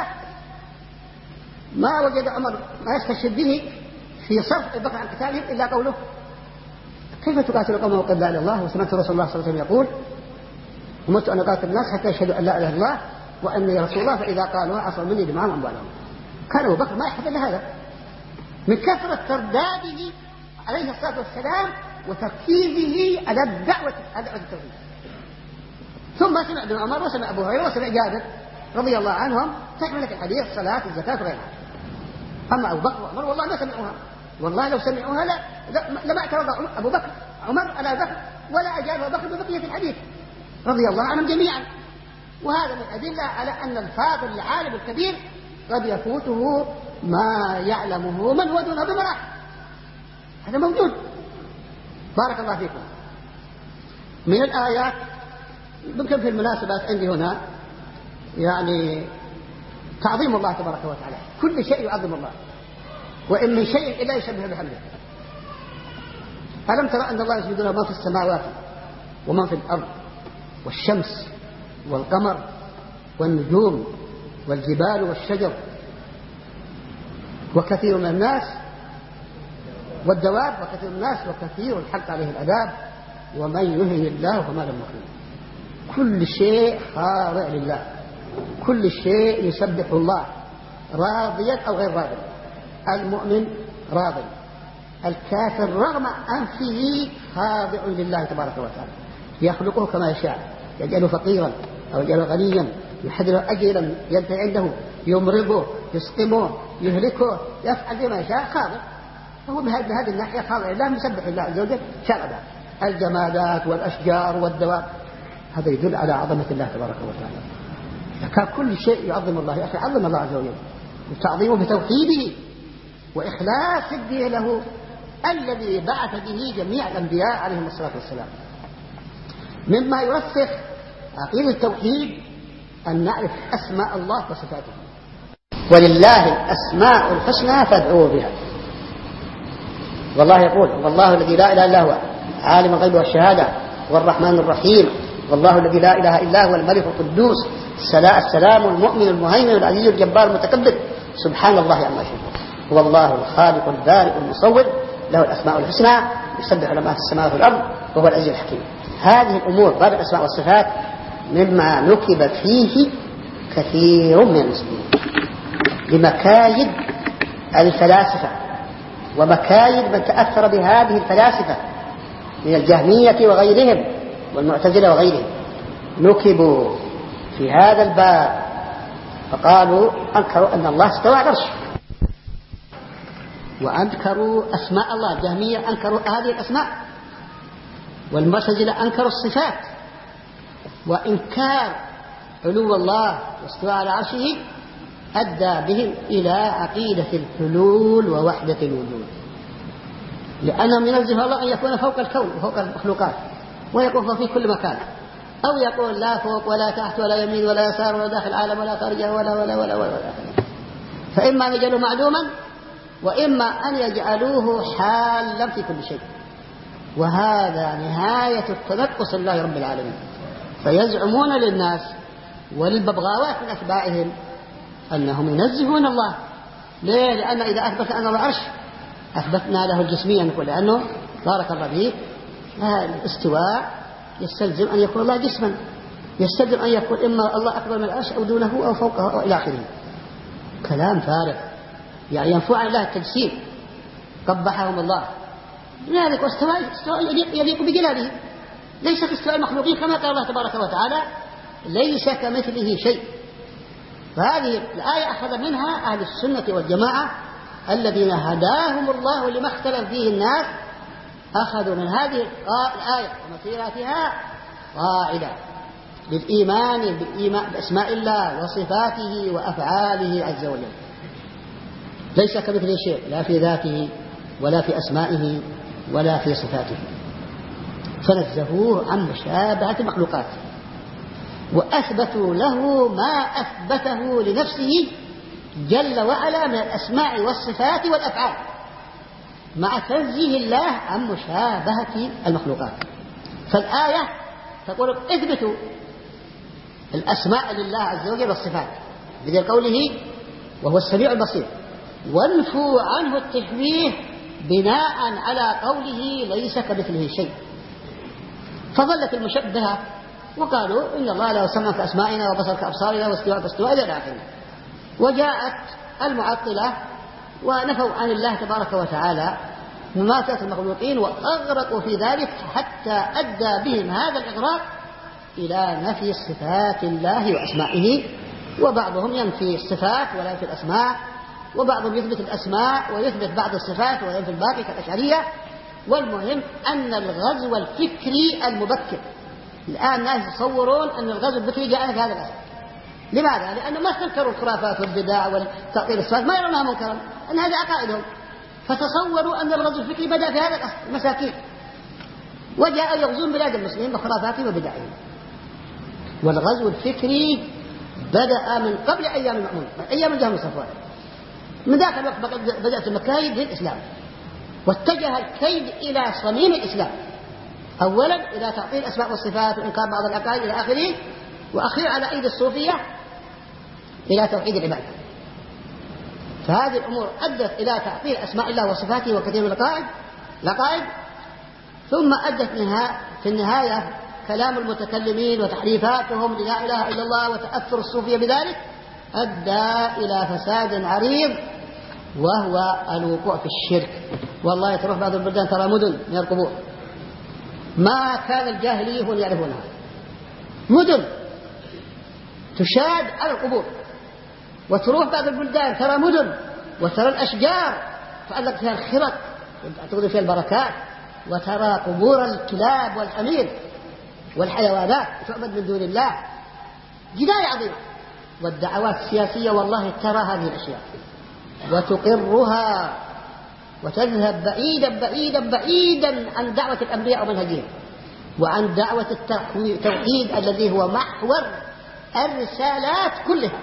ما وجد عمر ما يستشهد به في صرف البقر عن قتالهم إلا قوله كيف تقاتل قوم وقد لا إله إلا الله، وسمعت رسول الله صلى الله عليه وسلم يقول أمرت أن أقاتل الناس حتى يشهدوا أن لا إله إلا الله وأني رسول الله فإذا قالوا عصوا مني دماءهم وأموالهم. كان أبو بكر ما يحب إلا هذا من كثرة ترداده عليه الصلاة والسلام وتركيزه على الدعوة التوحيد. ثم سمع ابن عمر وسمع أبو هريرة وسمع جابر رضي الله عنهم تحملة الحديث الصلاة الزكاة وغيرها. أما أبو بكر وعمر والله ما سمعوها، والله لو سمعوها لما اعترض أبو بكر عمر على بكر ولا أجاب أبو بكر ببقية الحديث رضي الله عنهم جميعا. وهذا من أدلة على أن الفاضل العالم الكبير قد يفوته ما يعلمه من هو دونه بمراحل، هذا موجود. بارك الله فيكم. من الآيات يمكن في المناسبات عندي هنا يعني تعظيم الله تبارك وتعالى، كل شيء يعظم الله وإن من شيء إلا يسبح بحمده. ألم ترى أن الله يسجد له ما في السماوات وما في الأرض والشمس والقمر والنجوم والجبال والشجر وكثير من الناس والدواب وكثير من الناس وكثير الحق عليه العذاب ومن يهن الله فما له مكرم. كل شيء خاضع لله، كل شيء يسبح الله راضيا أو غير راضي. المؤمن راضي، الكافر رغم أنفه خاضع لله تبارك وتعالى، يخلقه كما يشاء، يجعله فقيرا أو يجعله غنيا، يحذره أجلا ينتهي عنده، يمرضه، يسقمه، يهلكه، يفعل بما يشاء، خاضع. فهو بهذه الناحية خاضع لله، مسبح الله عز وجل شرعا. الجمادات والأشجار والدواب هذا يدل على عظمة الله تبارك وتعالى. كان كل شيء يعظم الله، يا أخي عظم الله عز وجل وتعظيمه بتوحيده وإخلاص الدين له الذي بعث به جميع الأنبياء عليهم الصلاة والسلام. مما يرسخ عقيدة التوحيد أن نعرف أسماء الله وصفاته، ولله الأسماء الحسنى فادعوه بها. والله يقول والله الذي لا إله إلا هو عالم الغيب والشهادة والرحمن الرحيم، والله الذي لا إله إلا هو الملك القدوس السلام المؤمن المهيمن العزيز الجبار المتكبر سبحان الله عما يشركون. هو الله الخالق البارئ المصور له الأسماء الحسنى يسبح له ما في السماوات والأرض وهو العزيز الحكيم. هذه الأمور باب الأسماء والصفات مما نكب فيه كثير من المسلمين لمكايد الفلاسفة ومكايد من تأثر بهذه الفلاسفة من الجهمية وغيرهم والمعتزلة وغيرهم. نكبوا في هذا الباب فقالوا أنكروا أن الله استوى على العرش وأنكروا أسماء الله. الجهمية أنكروا هذه الأسماء والمعتزلة أنكروا الصفات. وإنكار علو الله واستواء على عرشه أدى بهم إلى عقيدة الحلول ووحدة الوجود، لأنهم ينزه الله أن يكون فوق الكون وفوق المخلوقات ويكون في كل مكان، أو يقول لا فوق ولا تحت ولا يمين ولا يسار ولا داخل العالم ولا خارجه ولا ولا ولا ولا, ولا. فإما أن يجعلوه معدوما وإما أن يجعلوه حالا في كل شيء، وهذا نهاية التنقص لله رب العالمين. فيزعمون للناس وللببغاوات من أتباعهم أنهم ينزهون الله. ليه؟ لأن إذا أثبت أن الله عرش أثبتنا له الجسمية، نقول لأنه بارك الله فيك الاستواء يستلزم أن يكون الله جسما، يستلزم أن يكون إما الله أكبر من العرش أو دونه أو فوقه أو إلى آخره. كلام فارغ يعني ينفع عن الله التجسيم، قبحهم الله. لذلك واستواء يليق بجلاله، ليس كاستواء المخلوقين كما قال الله تبارك وتعالى ليس كمثله شيء. فهذه الآية أخذ منها أهل السنة والجماعة الذين هداهم الله لما اختلف فيه الناس، أخذوا من هذه الآية ومثيراتها قاعدة بالإيمان بأسماء الله وصفاته وأفعاله عز وجل. ليس كمثله شيء لا في ذاته ولا في أسمائه ولا في صفاته، فنزهوه عن مشابهة المخلوقات، وأثبتوا له ما أثبته لنفسه جل وعلا من الأسماء والصفات والأفعال، مع تنزيه الله عن مشابهة المخلوقات. فالآية تقول اثبتوا الأسماء لله عز وجل والصفات بدل قوله وهو السميع البصير، وانفوا عنه التشبيه بناء على قوله ليس كمثله شيء. فظلت المشبهة وقالوا إن الله لا يسمى كأسمائنا وبصر كأبصارنا واستواء كاستواء إلى آخره. وجاءت المعطلة ونفوا عن الله تبارك وتعالى مماثلة المخلوقين، وأغرقوا في ذلك حتى أدى بهم هذا الإغراق إلى نفي صفات الله وأسمائه. وبعضهم ينفي الصفات ولا ينفي الأسماء، وبعضهم يثبت الأسماء ويثبت بعض الصفات وينفي الباقي كالأشعرية. والمهم أن الغزو الفكري المبكر، الآن الناس يتصورون أن الغزو الفكري جاء في هذا الأساس. لماذا؟ لأنه ما استنكروا الخرافات والبدع والتعطيل الصفات، ما يرونها منكرا، أن هذه عقائدهم، فتصوروا أن الغزو الفكري بدأ في هذا الأصل، المساكين، وجاءوا يغزون بلاد المسلمين بخرافاتهم وبدعهم. والغزو الفكري بدأ من قبل أيام المأمون، من أيام الجهم الصفوان. من ذاك الوقت بدأت المكايد للإسلام، واتجه الكيد إلى صميم الإسلام، أولا إلى تعطيل الأسماء والصفات وإنكار بعض العقائد إلى آخره، وأخيرا على أيدي الصوفية إلى توحيد العبادة. فهذه الأمور أدت إلى تعطيل أسماء الله وصفاته وكثير من العقائد، ثم أدت في النهاية كلام المتكلمين وتحريفاتهم للا إله إلا الله وتأثر الصوفية بذلك أدى إلى فساد عريض، وهو الوقوع في الشرك. والله تروح بعض البلدان ترى مدن من القبور ما كان الجاهليون يعرفونها، مدن تشاد على القبور. وتروح بعض البلدان ترى مدن وترى الأشجار تعلق فيها الخرق وتعتقد فيها البركات، وترى قبور الكلاب والحمير والحيوانات تعبد من دون الله. جداية عظيمة. والدعوات السياسية والله ترى هذه الأشياء وتقرها وتذهب بعيدا بعيدا بعيدا عن دعوة الأنبياء ومنهجهم، وعن دعوة التوحيد الذي هو محور الرسالات كلها.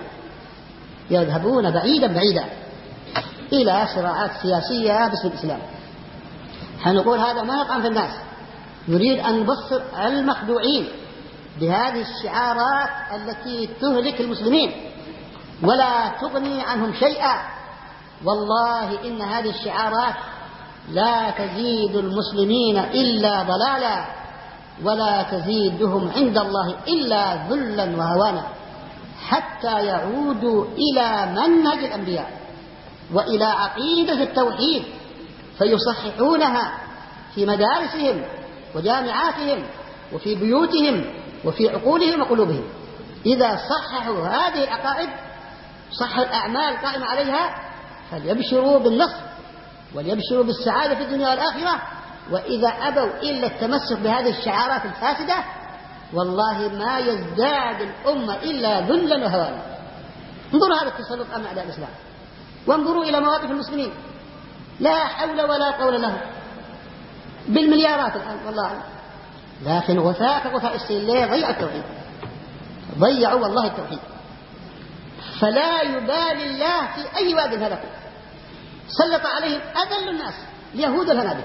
يذهبون بعيدا بعيدا إلى صراعات سياسية باسم الإسلام. حنقول هذا ما يقع في الناس، نريد أن نبصر المخدوعين بهذه الشعارات التي تهلك المسلمين ولا تغني عنهم شيئا. والله إن هذه الشعارات لا تزيد المسلمين إلا ضلالا، ولا تزيدهم عند الله إلا ذلا وهوانا، حتى يعودوا إلى منهج الأنبياء وإلى عقيدة التوحيد، فيصححونها في مدارسهم وجامعاتهم وفي بيوتهم وفي عقولهم وقلوبهم. إذا صححوا هذه العقائد صح الأعمال قائمة عليها، فليبشروا بالنصر وليبشروا بالسعادة في الدنيا والآخرة. وإذا أبوا إلا التمسك بهذه الشعارات الفاسدة والله ما يزداد الأمة إلا ذلا وهوانا. انظروا هذا التسلط على أعداء الإسلام، وانظروا إلى مواقف المسلمين لا حول ولا قول لهم بالمليارات الآن والله، لكن غثاء السيل ليه؟ ضيعوا التوحيد، ضيعوا والله التوحيد. فلا يبالي الله في أي واد هلكوا، سلط عليهم أذل الناس اليهود والهنادكة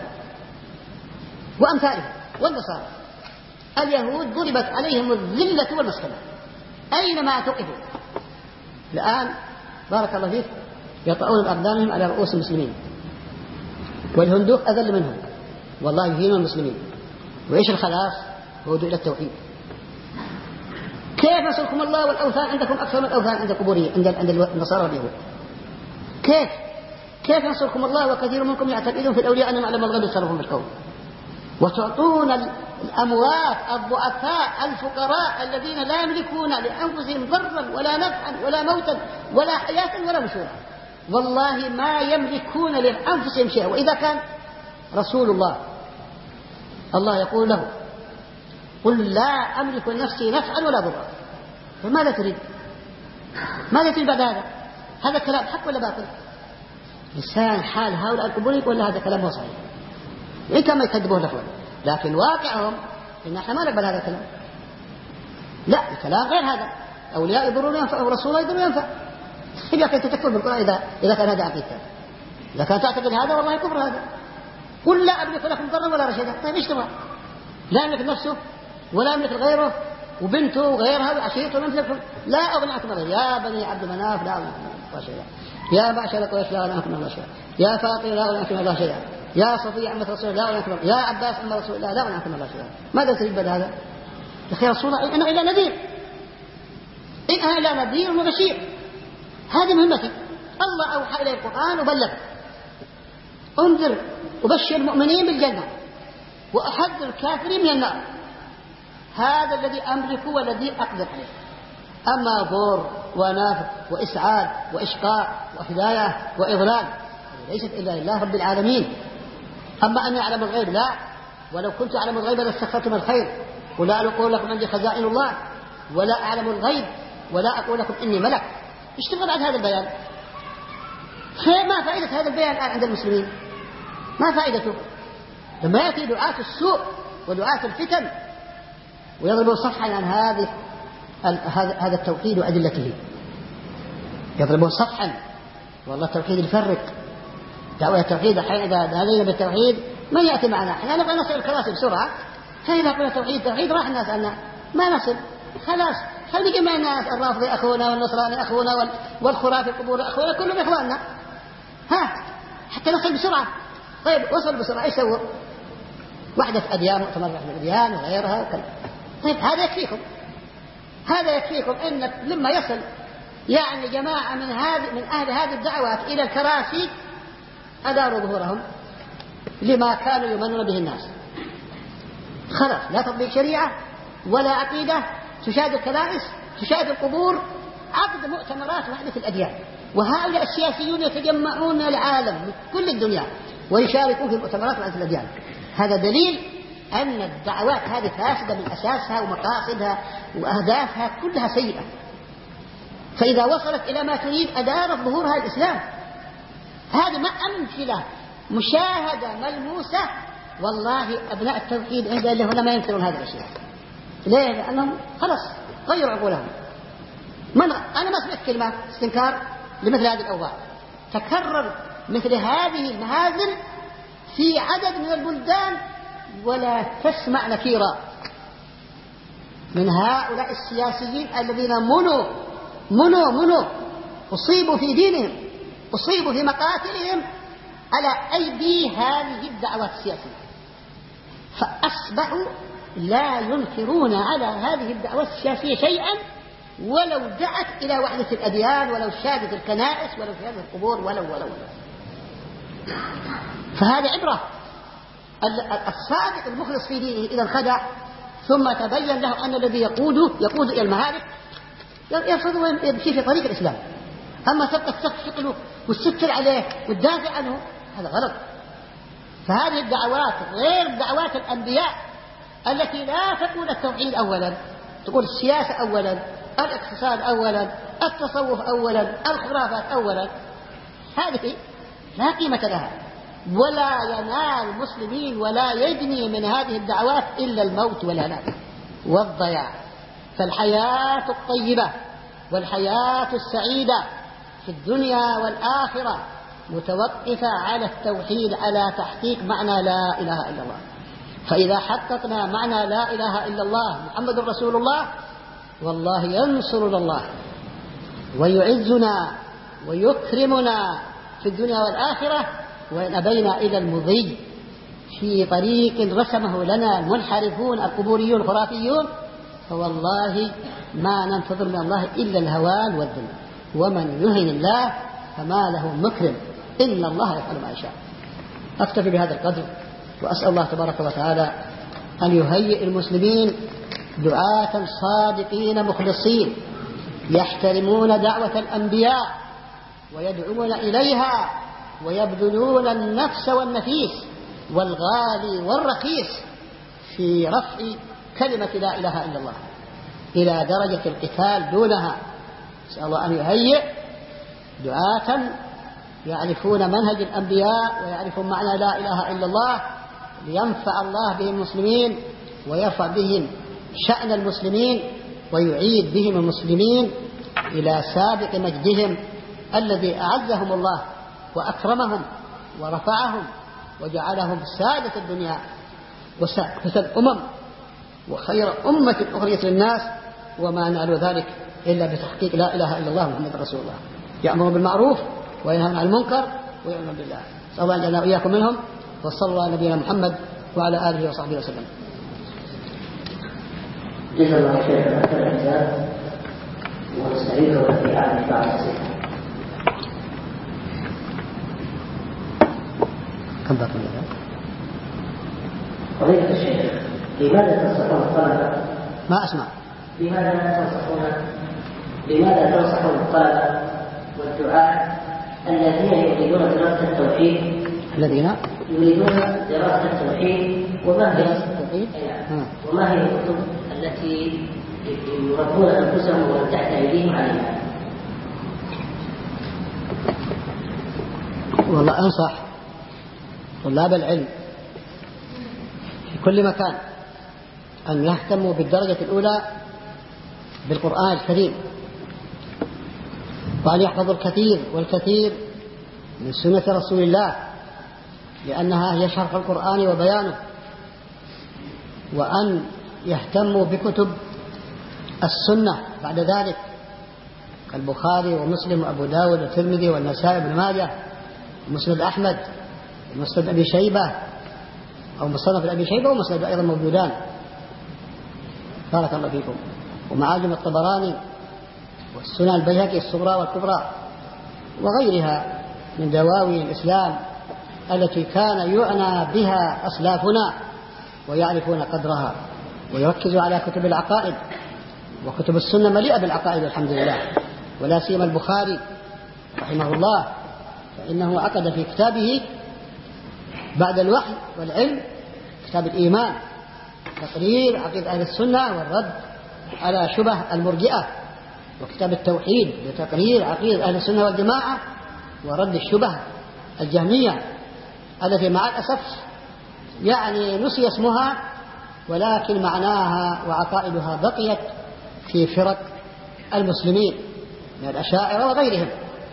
وأمثالهم والنصارى. اليهود ضربت عليهم الذلة والمسكنة أينما تقفوا. الآن بارك الله فيك يطعون أقدامهم على رؤوس المسلمين، والهندوق أذل منهم والله يهينون المسلمين. وإيش الخلاص؟ هدوء إلى التوحيد. كيف نصركم الله والأوثان عندكم أكثر من الأوثان عند القبورية عند النصارى واليهود؟ كيف نصركم الله وكثير منكم يعتقدون في الأولياء أنهم علم الغيب يتصرفون بالكون، وتعطون الأموات الضعفاء الفقراء الذين لا يملكون لأنفسهم ضرا ولا نفعا ولا موتا ولا حياة ولا نشورا، والله ما يملكون لأنفسهم شيئا. وإذا كان رسول الله يقول له قل لا أملك لنفسي نفعا ولا ضرا، فماذا تريد؟ ماذا تريد بعد هذا؟ هذا كلام حق ولا باطل؟ لسان حال هؤلاء القبوريين يقول هذا كلام مو صحيح، إن كان ما يكذبون لفظا، لكن واقعهم إن إحنا ما نقبل هذا الكلام. لا، الكلام غير هذا، أولياء يضرون ينفع ورسول يضرون ينفع. إذا كنت تكفر بالقرآن إذا كان هذا عقيدتك، إذا كنت تعتقد هذا والله كفر هذا. قل لا أملك لكم ضرا ولا رشدا. طيب ايش تبغى؟ لا يملك نفسه ولا يملك غيره وبنته وغيرها وعشيرته ومثلكم. لا أغنى عنكم الله. يا بني عبد مناف لا أغنى عنكم الله شيئا، يا معشر قريش لا أغنى عنكم الله شيئا، يا فاطمة لا أغنى عنكم الله شيئا، يا صفية عمة رسول الله لا أغنى عنكم الله، يا عباس عم رسول الله لا أغنى عنكم الله شيئا. ماذا تريد بعد هذا؟ يا أخي رسول الله أنا إلى نذير، إن أنا إلى نذير وبشير، هذه مهمتي. الله أوحى إلي القرآن وبلغ، أنذر وبشر المؤمنين بالجنة وأحذر الكافرين من النار. هذا الذي أملكه والذي أقدر عليه. أما ضر ونافع وإسعاد وإشقاء وهداية وإضلال ليست إلا لله رب العالمين. أما أن يعلم الغيب لا، ولو كنت أعلم الغيب لاستكثرت من الخير، ولا أقول لكم عندي خزائن الله، ولا أعلم الغيب، ولا أقول لكم إني ملك. إيش تبغى بعد هذا البيان؟ ما فائدة هذا البيان الآن عند المسلمين؟ ما فائدته؟ لما يأتي دعاة السوء ودعاة الفتن ويضربون صفحا عن هذا التوحيد وأدلته، يضربون صفحا. والله التوحيد يفرق، دعوة التوحيد الحين إذا نادينا بالتوحيد من يأتي معنا؟ احنا نبغى نصل الكراسي بسرعة، فإذا قلنا توحيد راح الناس عنا ما نصل. خلاص خلي جميع الناس، الرافضي أخونا والنصراني أخونا والخرافي القبور أخونا، كلهم إخواننا، حتى نصل بسرعة. طيب وصل بسرعة ايش سووا؟ وحدة أديان، مؤتمر وحدة الأديان وغيرها وكذا. طيب هذا يكفيكم إن لما يصل يعني جماعة من أهل هذه الدعوات إلى الكراسي أداروا ظهورهم لما كانوا يمنون به الناس. خلاص لا تطبيق شريعة ولا عقيدة، تشاهد الكنائس، تشاهد القبور، عقد مؤتمرات وحدة الأديان. وهؤلاء السياسيون يتجمعون من العالم من كل الدنيا ويشاركون في مؤتمرات وحدة الأديان. هذا دليل أن الدعوات هذه فاسدة من أساسها، ومقاصدها وأهدافها كلها سيئة. فإذا وصلت إلى ما تريد أدارت ظهورها الإسلام. هذه ما أمثلة مشاهدة ملموسة. والله أبناء التوحيد عند الله هنا ما ينكرون هذه الأشياء. ليه؟ لأنهم خلاص غيروا عقولهم. أنا ما سمعت كلمة استنكار لمثل هذه الأوضاع. تكرر مثل هذه المهازل في عدد من البلدان ولا تسمع نكيرا من هؤلاء السياسيين الذين منوا أصيبوا في دينهم، أصيبوا في مقاتلهم على أيدي هذه الدعوات السياسية، فأصبحوا لا ينكرون على هذه الدعوات السياسية شيئا ولو دعت إلى وحدة الأديان، ولو شادت الكنائس، ولو شادت القبور، ولو فهذا عبرة. الصادق المخلص في دينه إذا انخدع ثم تبين له أن الذي يقود إلى المهالك يرفض ويمشي في طريق الإسلام. أما تبقى تثقله والستر عليه والدافع عنه، هذا غلط. فهذه الدعوات غير دعوات الأنبياء التي لا تقول التوحيد أولا، تقول السياسة أولا، الاقتصاد أولا، التصوف أولا، الخرافات أولا. هذه لا قيمة لها، ولا ينال المسلمين ولا يجني من هذه الدعوات إلا الموت والهلاك والضياع. فالحياة الطيبة والحياة السعيدة في الدنيا والآخرة متوقفة على التوحيد، على تحقيق معنى لا إله إلا الله. فإذا حققنا معنى لا إله إلا الله محمد رسول الله، والله ينصرنا الله ويعزنا ويكرمنا في الدنيا والآخرة. وإن أبينا إلى المضي في طريق رسمه لنا المنحرفون القبوريون الخرافيون، فوالله ما ننتظر من الله إلا الهوان والذل. ومن يهن الله فما له مكرم، إن الله يفعل ما يشاء. أكتفي بهذا القدر، وأسأل الله تبارك وتعالى أن يهيئ المسلمين دعاة صادقين مخلصين يحترمون دعوة الأنبياء ويدعون إليها ويبذلون النفس والنفيس والغالي والرخيص في رفع كلمة لا إله إلا الله إلى درجة القتال دونها. نسأل الله أن يهيئ دعاة يعرفون منهج الأنبياء ويعرفون معنى لا إله إلا الله، لينفع الله بهم المسلمين ويرفع بهم شأن المسلمين ويعيد بهم المسلمين إلى سابق مجدهم الذي أعزهم الله وأكرمهم ورفعهم وجعلهم سادة الدنيا وسادة الأمم وخير أمة أخرجت للناس، وما نال ذلك إلا بتحقيق لا إله إلا الله محمد رسول الله، يأمر بالمعروف وينهى عن المنكر ويؤمن بالله. صلى الله عليه وإياكم منهم، وصلى الله على نبينا محمد وعلى آله وصحبه وسلم. جزا الله خيرا على هذا الحساب، ونستعيده في عام بعد السنة. كم بقي لنا؟ فضيلة الشيخ، لماذا تنصحون الطلبة؟ ما أسمع. لماذا تنصحون الطلبة والدعاة الذين يريدون دراسة التوحيد وما هي الكتب التي يربون أنفسهم وتحت أيديهم عليها؟ والله أنصح طلاب العلم في كل مكان أن يهتموا بالدرجة الأولى بالقرآن الكريم، وأن يحفظوا الكثير والكثير من سنة رسول الله، لأنها هي شرح القرآن وبيانه، وأن يهتموا بكتب السنة بعد ذلك كالبخاري ومسلم وأبو داود والترمذي والنسائي بن ماجه ومسند أحمد ومسند أبي شيبة أو مصنف أبي شيبة ومسند أيضا موجودان، بارك الله فيكم، ومعاجم الطبراني والسنن البيهقي الصغرى والكبرى وغيرها من دواوين الإسلام التي كان يعنى بها أسلافنا ويعرفون قدرها، ويركزوا على كتب العقائد، وكتب السنة مليئة بالعقائد والحمد لله، ولا سيما البخاري رحمه الله، فإنه عقد في كتابه بعد الوحي والعلم كتاب الإيمان، تقرير عقيدة أهل السنة والرد على شبه المرجئة، وكتاب التوحيد لتقرير عقيدة أهل السنة والجماعة ورد الشبه الجهمية التي مع الأسف يعني نسي اسمها، ولكن معناها وعقائدها بقيت في فرق المسلمين من الأشاعرة وغيرهم.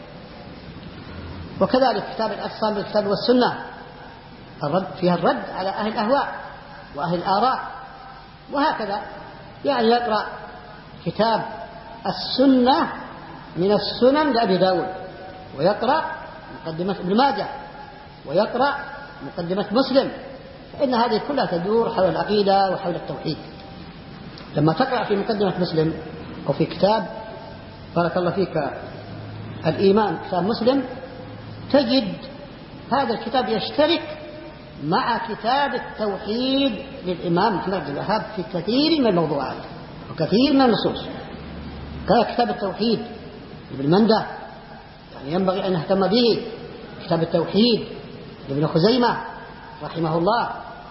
وكذلك كتاب الاعتصام بالكتاب والسنة فيها الرد على أهل الأهواء وأهل الآراء، وهكذا يعني يقرأ كتاب السنة من السنن لأبي داود، ويقرأ مقدمة ابن ماجه، ويقرأ مقدمة مسلم، فإن هذه كلها تدور حول العقيدة وحول التوحيد. لما تقرأ في مقدمة مسلم أو في كتاب بارك الله فيك الإيمان كتاب مسلم، تجد هذا الكتاب يشترك مع كتاب التوحيد للإمام محمد بن الوهاب في كثير من الموضوعات وكثير من النصوص. كان كتاب التوحيد لابن منده يعني ينبغي أن نهتم به، كتاب التوحيد لابن خزيمة رحمه الله،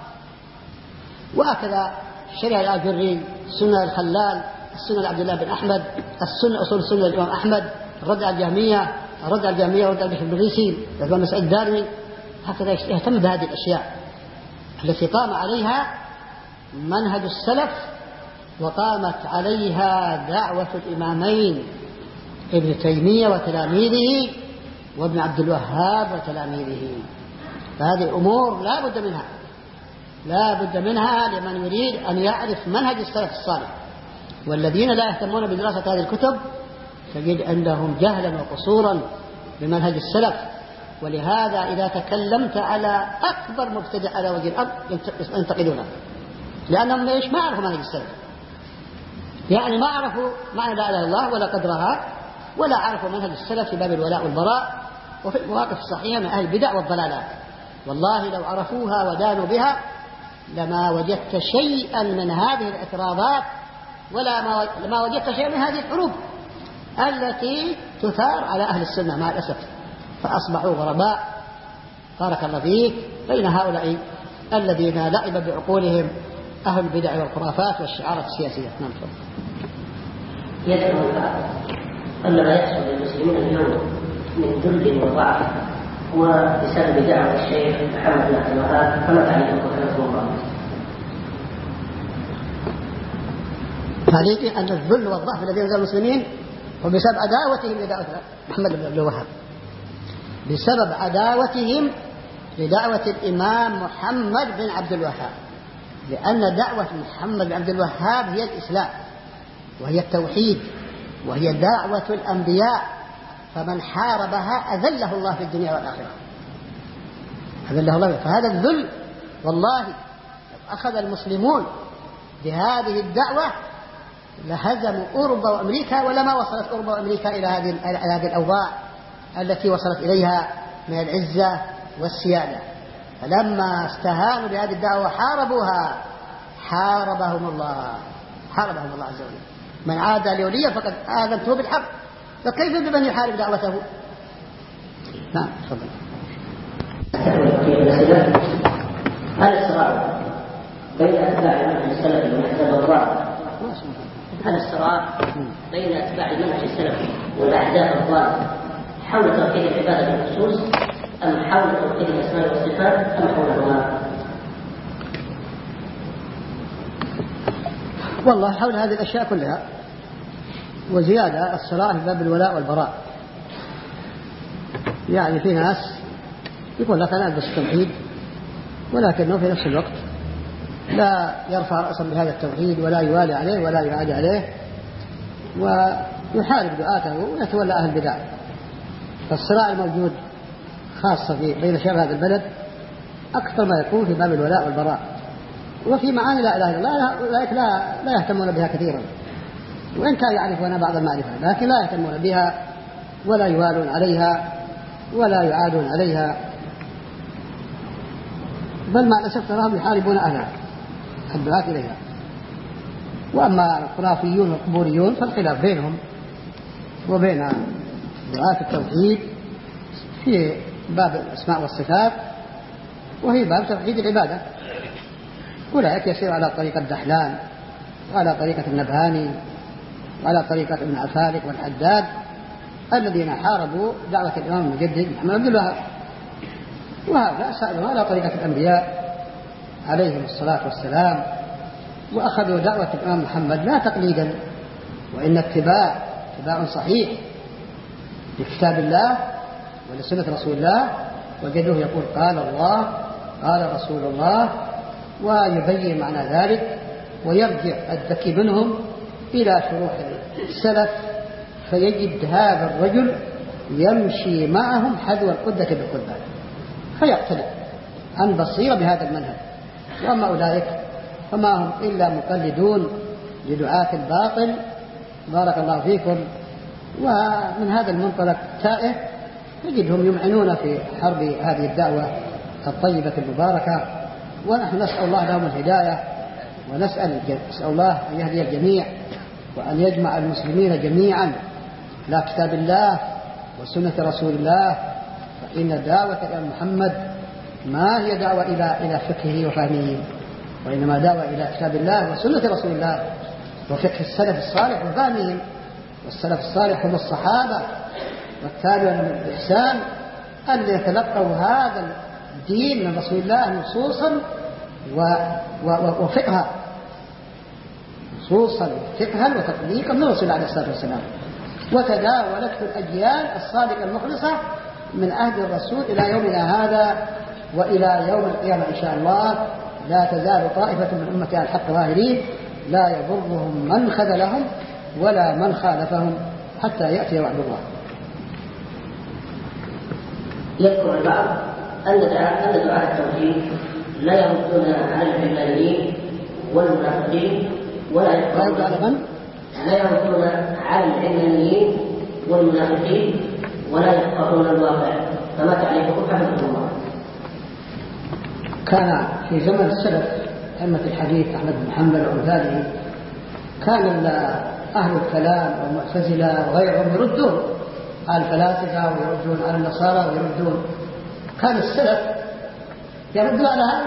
وهكذا شرح الآجري، السنة الخلال، السنة لعبد الله بن أحمد، السنة أصول السنة للإمام أحمد، الرد على الجهمية ورد على بشر بن ريسي الإمام مسعود الدارمي. هكذا يهتم بهذه الأشياء التي قام عليها منهج السلف وقامت عليها دعوة الإمامين ابن تيمية وتلاميذه وابن عبد الوهاب وتلاميذه. فهذه الأمور لا بد منها لمن يريد أن يعرف منهج السلف الصالح. والذين لا يهتمون بدراسة هذه الكتب تجد عندهم جهلا وقصورا بمنهج السلف. ولهذا إذا تكلمت على أكبر مبتدع على وجه الأرض ينتقدونه، لأنهم ما عرفوا منهج السلف، يعني ما عرفوا معنى لا إله إلا الله ولا قدرها، ولا عرفوا منهج السلف في باب الولاء والبراء وفي المواقف الصحيحة من أهل البدع والضلالات. والله لو عرفوها ودانوا بها لما وجدت شيئا من هذه الاعتراضات لما وجدت شيئا من هذه الحروب التي تثار على أهل السنة مع الأسف، فأصبحوا غرباء بارك الله فيك بين هؤلاء الذين لعب بعقولهم أهل البدع والخرافات والشعارات السياسية. نعم. يدعو البعض أن ما يحصل للمسلمين اليوم من ذل وضعف وبسبب دعوة الشيخ محمد بن عبد الوهاب فما تعليقه رحمه الله؟ تعليقي أن الذل والضعف الذي نزل المسلمين هو بسبب عداوتهم لدعوة محمد بن عبد الوهاب، بسبب عداوتهم لدعوة الإمام محمد بن عبد الوهاب، لأن دعوة محمد بن عبد الوهاب هي الإسلام وهي التوحيد وهي دعوة الأنبياء، فمن حاربها أذله الله في الدنيا والآخرة، أذله الله. فهذا الذل والله لو أخذ المسلمون بهذه الدعوة لهزموا أوروبا وأمريكا، ولما وصلت أوروبا وأمريكا إلى هذه الأوضاع التي وصلت إليها من العزة والسيادة. فلما استهانوا بهذه الدعوة وحاربوها حاربهم الله عز وجل. من عادى لوليا فقد آذنته بالحرب، فكيف بمن يحارب دعوته؟ نعم تفضل. هل الصراع بين أتباع المنهج السلفي والأحزاب الضالة بين أتباع المنهج السلفي والأحزاب الضالة حول توحيد العبادة بالخصوص أم حول توحيد الأسماء والصفات أم حولهما؟ والله حول هذه الأشياء كلها، وزيادة الصراع في باب الولاء والبراء. يعني في ناس يقول لك أنا ألبس التوحيد، ولكنه في نفس الوقت لا يرفع رأسا بهذا التوحيد ولا يوالي عليه ولا يعادي عليه، ويحارب دعاته ويتولى أهل البدع. فالصراع الموجود خاصة بين شباب هذا البلد أكثر ما يكون في باب الولاء والبراء، وفي معاني لا إله إلا الله أولئك لا يهتمون بها كثيرا، وإن كان يعرفون بعض المعرفة لكن لا يهتمون بها ولا يوالون عليها ولا يعادون عليها، بل مع الأسف تراهم يحاربون أهلها الدعاة إليها. وأما الخرافيون والقبوريون فالخلاف بينهم وبين دعاة التوحيد في باب الأسماء والصفات وهي باب توحيد العبادة. أولئك يسير على طريقة دحلان وعلى طريقة النبهاني وعلى طريقة ابن عفارق والحداد الذين حاربوا دعوة الإمام المجدد محمد بن الوهاب، وهؤلاء سألوا على طريقة الأنبياء عليهم الصلاة والسلام، وأخذوا دعوة الإمام محمد لا تقليدا وإن اتباع صحيح لكتاب الله ولسنة رسول الله، وجدوه يقول قال الله قال رسول الله، ويبين معنى ذلك ويرجع الذكي منهم إلى شروح السلف فيجد هذا الرجل يمشي معهم حذو القدة بالقدة فيقتنع عن بصيرة بهذا المنهج. وأما أولئك فما هم إلا مقلدون لدعاة الباطل بارك الله فيكم. ومن هذا المنطلق تائه نجدهم يمعنون في حرب هذه الدعوة الطيبة المباركة، ونحن نسأل الله لهم الهداية، ونسأل الله أن يهدي الجميع وأن يجمع المسلمين جميعا إلى كتاب الله وسنة رسول الله. فإن دعوة إلى محمد ما هي دعوة إلى فقهه وفهمه، وإنما دعوة إلى كتاب الله وسنة رسول الله وفقه السلف الصالح وفهمهم. والسلف الصالح هم الصحابة والتابعون بالإحسان الذين يتلقوا هذا الدين من رسول الله نصوصا وفقها، نصوصا وفقها وتطبيقا من رسول الله عليه الصلاة والسلام، وتداولته الأجيال الصادقة المخلصة من عهد الرسول إلى يومنا هذا وإلى يوم القيامة إن شاء الله. لا تزال طائفة من أمتي على الحق ظاهرين لا يضرهم من خذلهم ولا من خالفهم حتى يأتي وعد الله. يذكر البعض أن دعاة التوحيد لا يردون على العلمانيين والمنافقين ولا يردون على العلمانيين والمنافقين ولا يفقهون الواقع، فما تعرفكم حفظكم الله؟ كان في زمن السلف أئمة الحديث أحمد بن حنبل وأمثاله كان أهل الكلام والمعتزلة وغيرهم يردون على الفلاسفة ويردون على النصارى ويردون. كان السلف يردون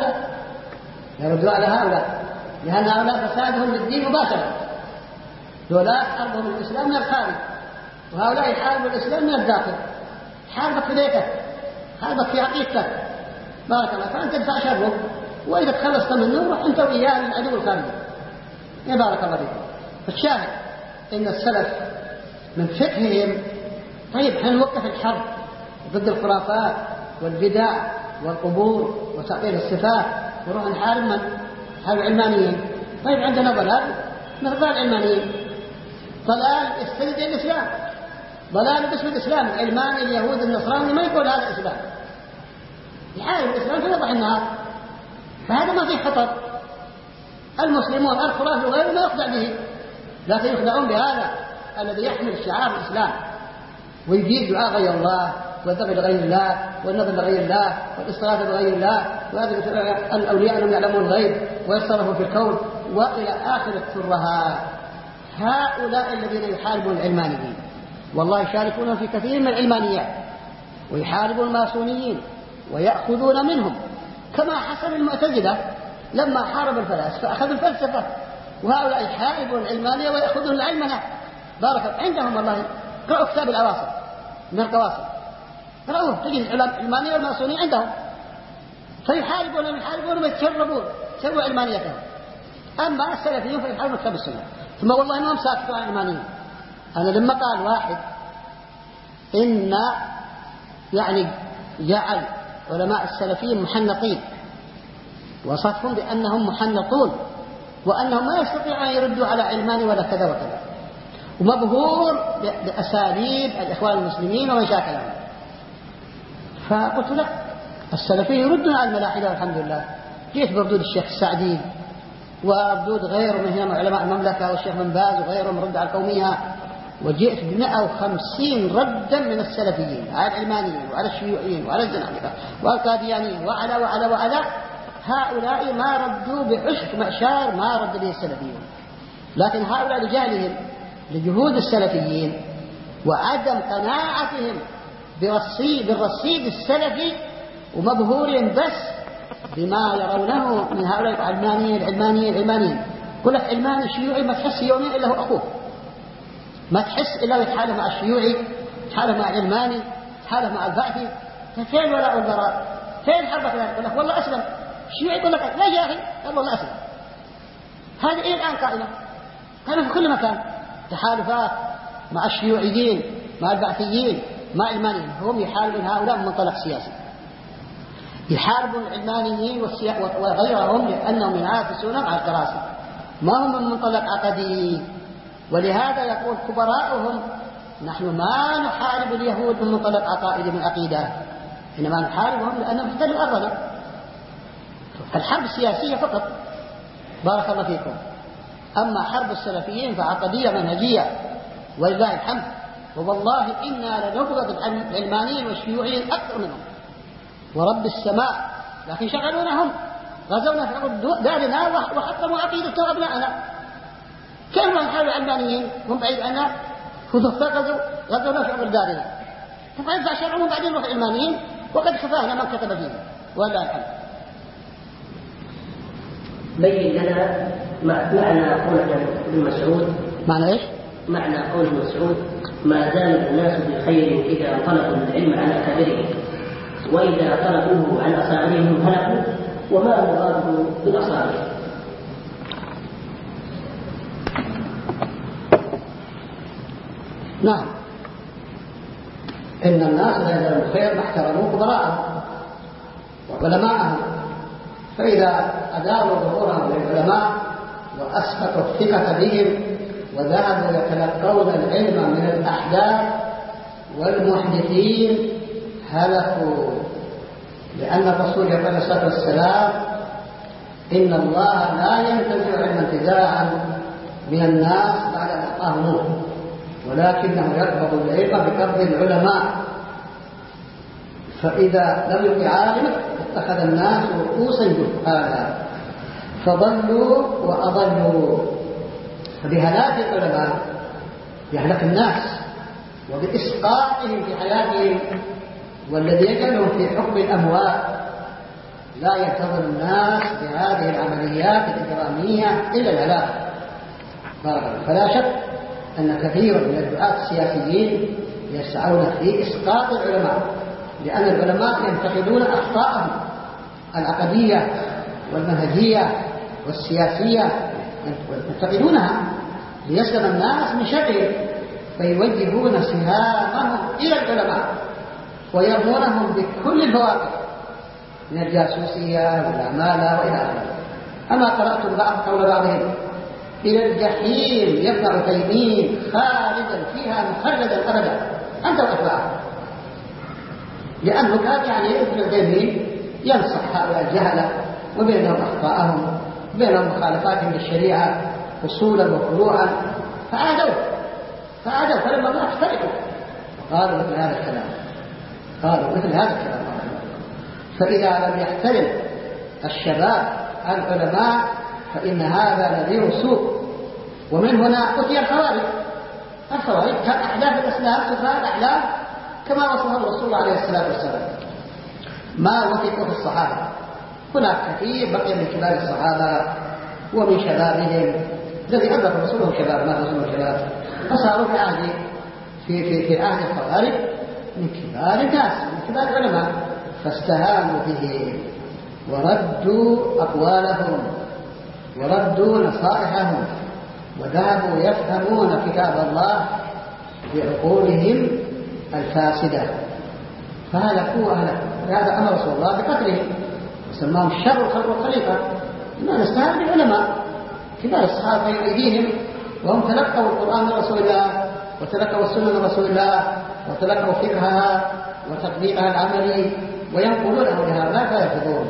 على هؤلاء لأن هؤلاء فسادهم للدين مباشرة، هؤلاء حربهم الإسلام من الخارج وهؤلاء يحاربوا الإسلام من الداخل. حاربك في بيتك هذا في عقيدتك بارك الله، فأنت ادفع شره، وإذا تخلصت منه روح أنت وإياه للعدو الخارجي. يا بارك الله فيكم. فالشاهد إن السلف من فقههم، طيب احنا نوقف الحرب ضد الخرافات والبدع والقبور وتعطيل الصفات ونروح نحارب من؟ نحارب العلمانيين. طيب عندنا ضلال، نرضى العلمانيين، ضلال يستند الإسلام، ضلال باسم الإسلام، العلماني اليهود النصراني ما يقول هذا الإسلام، يحارب الإسلام في وضح النهار، فهذا ما فيه خطر. المسلمون الخرافي وغيره ما يخدع به، لكن يخدعون بهذا الذي يحمل شعار الإسلام ويجيب دعاء غير الله والذبح لغير الله والنذر لغير الله والاستغاثة بغير الله وهذا الأولياء لم يعلمون الغيب ويتصرفوا في الكون وإلى آخر الترهات. هؤلاء الذين يحاربون العلمانيين والله يشاركون في كثير من العلمانيات ويحاربون الماسونيين ويأخذون منهم، كما حصل المعتزلة لما حارب الفلاسفة أخذوا الفلسفة، وهؤلاء يحاربون العلمانية ويأخذون العلمنة. بارك عندهم والله، قرأوا كتاب الأواصر من القواصر، قرأوه تجد العلمانية والماسونية عندهم، فيحاربون ويتشربون سووا علمانيتهم. أما السلفيون فيحاربون كتاب السنة. ثم والله إنهم ساكتوا عن العلمانيين. أنا لما قال واحد إن يعني جعل علماء السلفيين محنطين، وصفهم بأنهم محنطون وأنهم ما يستطيعون أن يردوا على علماني ولا كذا وكذا، ومبهور بأساليب الإخوان المسلمين ومن شاكلهم. فقلت لا، السلفيين يردون على الملاحدة والحمد لله. جيت بردود الشيخ السعدي وردود غيره من هنا من علماء المملكة والشيخ بن باز وغيرهم رد على القومية، وجئت ب150 ردا من السلفيين على العلمانيين وعلى الشيوعيين وعلى الزنادقة والقاديانيين وعلى وعلى وعلى. هؤلاء ما ردوا بعشق معشار ما رد به السلفيون، لكن هؤلاء لجهلهم لجهود السلفيين وعدم قناعتهم بالرصيد السلفي ومبهورين بس بما يرونه من هؤلاء العلمانيين. كل علماني شيوعي ما تحس يومين إلا هو أخوه، ما تحس إلا يتحالف مع الشيوعي، يتحالف مع العلماني، يتحالف مع البعثي. فين ولاء والبراء؟ فين حربك؟ يقول لك والله أسلم. الشيوعي يقول لك لا يا أخي، قال والله أسلم. هذه إيه الآن قائمة؟ قائمة في كل مكان، تحالفات مع الشيوعيين مع البعثيين مع العلمانيين. هم يحاربون هؤلاء من منطلق سياسي، يحاربون العلمانيين وغيرهم لأنهم ينافسونهم على الكراسي، ما هم من منطلق عقدي. ولهذا يقول كبراؤهم نحن ما نحارب اليهود من منطلق عقائدي من عقيدة، إنما نحاربهم لأنهم احتلوا أرضنا. الحرب السياسية فقط. بارك الله فيكم. أما حرب السلفيين فعقدية منهجية ولله الحمد. ووالله إنا لنبغض العلمانيين والشيوعيين أكثر منهم ورب السماء، لكن شغلونهم، غزونا في عقد دارنا وحطموا عقيدتنا وأبنائنا. كيف نحارب العلمانيين هم بعيد عنا؟ غزونا في عقد دارنا، فيدفع شرعهم بعدين نروح العلمانيين وقد كفانا من كتب فيهم ولله الحمد. بين لنا معنى قول ابن مسعود. معنى ايش؟ معنى قول ابن مسعود: ما زال الناس بخير إذا طلبوا العلم عن أكابرهم، وإذا طلبوه عن أصاغرهم هلكوا، وما مراده بالأصاغر. نعم، إن الناس لا يزالون بخير ما احترموا كبراءهم وعلماءهم، فإذا أداروا ظهورهم للعلماء وأسقطوا الثقة بهم وذهبوا يتلقون العلم من الأحداث والمحدثين هلكوا. لأن الرسول يقول عليه الصلاة والسلام: إن الله لا ينتزع علما انتزاعا من الناس بعد أن أعطاه نور، ولكنه يقبض العلم بقبض العلماء، فإذا لم يبق عالما اتخذ الناس رؤوسا جهالا فضلوا وأضلوا. فبهلاك العلماء يهلك الناس، وبإسقاطهم في حياتهم، والذي يجعلهم في حكم الأموال. لا ينتظر الناس بهذه العمليات الإجرامية إلا الهلاك. فلا شك أن كثير من الدعاة السياسيين يسعون في إسقاط العلماء لأن العلماء ينتقدون أخطاءهم العقدية والمنهجية والسياسية، ينتقدونها ليسلم الناس من شرهم، فيوجهون سهامهم إلى العلماء ويرمونهم بكل البواقع من الجاسوسية والعمالة وإلى آخره. أما قرأت قول بعضهم إلى الجحيم يبقى عثيمين خالدا فيها مخلدا أبدا أنت وأتباعه، لأنه كان يعني ابن عثيمين ينصح هؤلاء الجهلة وبينهم أخطاءهم وبينهم مخالفاتهم للشريعة أصولا وفروعا، فعادوا فلما مات فرحوا قالوا مثل هذا الكلام. فإذا لم يحترم الشباب العلماء فإن هذا نذير سوء. ومن هنا أتي الخوارج كان أحداث الإسلام سفهاء الأحلام كما وصفه رسول الله عليه الصلاة والسلام، ما وثقوا في الصحابة. هناك كثير بقي من كبار الصحابة ومن شبابهم الذي أدرك رسوله شباب ما رسوله شباب، فصاروا في عهد الخوارج من كبار الناس من كبار العلماء، فاستهانوا به وردوا أقوالهم وردوا نصائحهم وذهبوا يفهمون كتاب الله بعقولهم الفاسدة فهلكوا هذا أمر رسول الله بقتلهم وسماهم شر الخليفة. ما نستهان بالعلماء كبار الصحابة في أيديهم وهم تلقوا القرآن من رسول الله وتلقوا السنة من رسول الله وتلقوا فقهها وتطبيقها العملي وينقلونه لهؤلاء